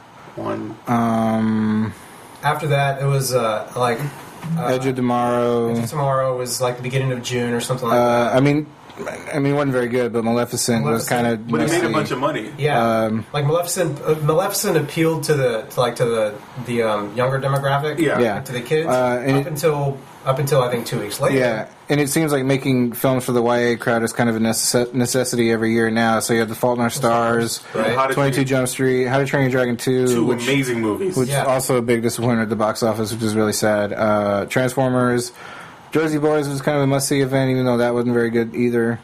One. Um, After that, it was uh, like uh, Edge of Tomorrow. Tomorrow was like the beginning of June or something like Uh, that. I mean, I mean, it wasn't very good, but Maleficent, was Maleficent. kind of. But it made a bunch of money. Yeah, um, like Maleficent. Uh, Maleficent appealed to the to like to the the um, younger demographic. Yeah. Yeah. to the kids. Uh, and up it- until up until I think two weeks later. Yeah, and it seems like making films for the Y A crowd is kind of a necess- necessity every year now. So you have The Fault in Our Stars, Right. How to twenty-two Train- Jump Street, How to Train Your Dragon two, Two which, amazing movies. which Yeah. is also a big disappointment at the box office, which is really sad. Uh, Transformers, Jersey Boys was kind of a must-see event, even though that wasn't very good either.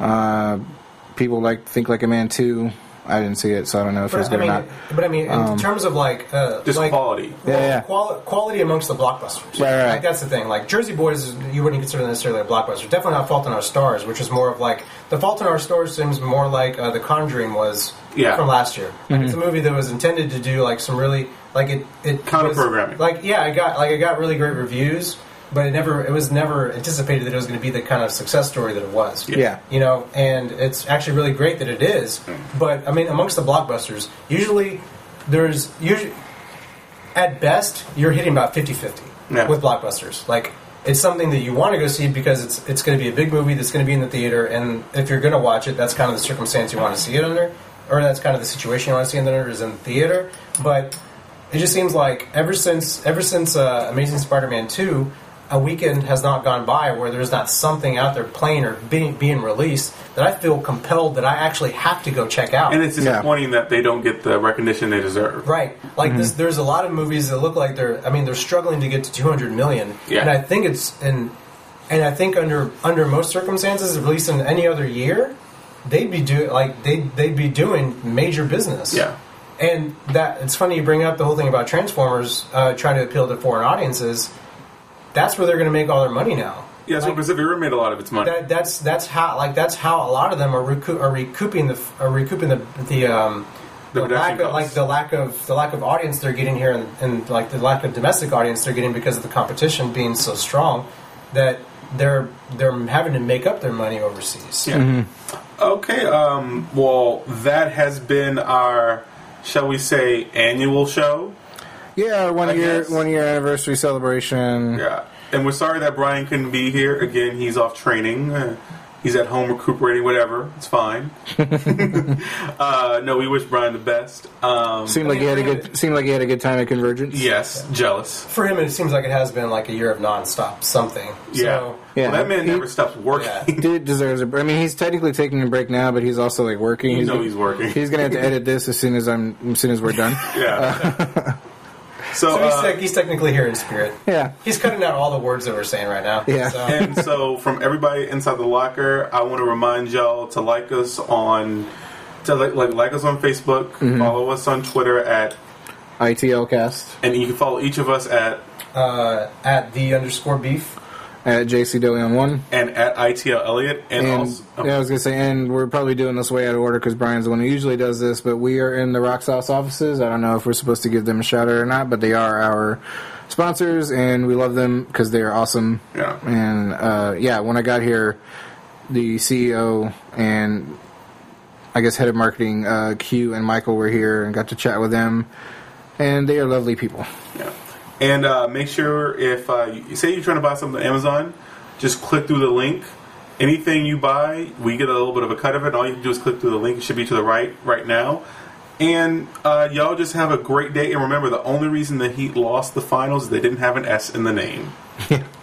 Uh, people like Think Like a Man two. I didn't see it, so I don't know if it was But I good mean, or not. but I mean, in terms of like uh, Just like, quality. well, Yeah, yeah. quali- quality amongst the blockbusters. Right, right. Like that's the thing. Like Jersey Boys, you wouldn't consider necessarily a blockbuster. Definitely not Fault in Our Stars, which is more of like the Fault in Our Stars seems more like uh, The Conjuring was Yeah. from last year. It's a movie that was intended to do like some really like it it Counter-programming. was- Like yeah, I got like it got really great reviews. But it never, it was never anticipated that it was going to be the kind of success story that it was. Yeah. You know, and it's actually really great that it is. But I mean, amongst the blockbusters, usually there's usually at best you're hitting about fifty-fifty Yeah. with blockbusters. Like it's something that you want to go see because it's it's going to be a big movie that's going to be in the theater, and if you're going to watch it, that's kind of the circumstance you want to see it under, or that's kind of the situation you want to see it under is in the theater. But it just seems like ever since ever since uh, Amazing Spider-Man two, a weekend has not gone by where there's not something out there playing or being being released that I feel compelled that I actually have to go check out. And it's disappointing that they don't get the recognition they deserve. Right, like this. There's a lot of movies that look like they're. I mean, they're struggling to get to two hundred million. Yeah. And I think it's and and I think under under most circumstances, at least in any other year, they'd be doing like they they'd be doing major business. Yeah. And that it's funny you bring up the whole thing about Transformers uh, trying to appeal to foreign audiences. That's where they're going to make all their money now. Yeah, so Like, Pacific Rim made a lot of its money. that, that's that's how like that's how a lot of them are, recoup, are recouping the are recouping the the um, The the, production lack of costs. like the lack of the lack of audience they're getting here and, and like the lack of domestic audience they're getting because of the competition being so strong that they're they're having to make up their money overseas. Yeah. Okay, um, well, that has been our, shall we say, annual show. Yeah, one I year guess. one year anniversary celebration. Yeah. And we're sorry that Brian couldn't be here. Again, he's off training. Uh, he's at home recuperating, whatever. It's fine. uh, no, we wish Brian the best. Um, Seemed like he had a good seemed like he had a good time at Convergence. yes, jealous. For him, it seems like it has been like a year of nonstop something. Yeah. So, Yeah. Well, that man He- never stops working. Yeah. Dude deserves a break. I mean, he's technically taking a break now, but he's also like working. You he's know he's working. He's gonna have to edit this as soon as I'm as soon as we're done. Yeah. So, So he's, uh, tec- he's technically here in spirit. Yeah. He's cutting out all the words that we're saying right now. Yeah. So. and so from everybody inside the locker, I want to remind y'all to like us on to like like, like us on Facebook, Mm-hmm. follow us on Twitter at, I T L cast and you can follow each of us at Uh, at the underscore beef. at J C Dilly on one. and at I T L Elliott, and, And also oh, yeah, I was gonna say, and we're probably doing this way out of order because Brian's the one who usually does this. But we are in the Rock Sauce offices. I don't know if we're supposed to give them a shout out or not, but they are our sponsors, and we love them because they are awesome. Yeah. And uh, yeah, when I got here, the C E O and I guess head of marketing uh, Q and Michael were here and got to chat with them, and they are lovely people. yeah. And uh, make sure if uh, you say you're trying to buy something on Amazon, just click through the link. Anything you buy, we get a little bit of a cut of it. All you have to do is click through the link. It should be to the right right now. And uh, y'all just have a great day. And remember, the only reason the Heat lost the finals is they didn't have an S in the name.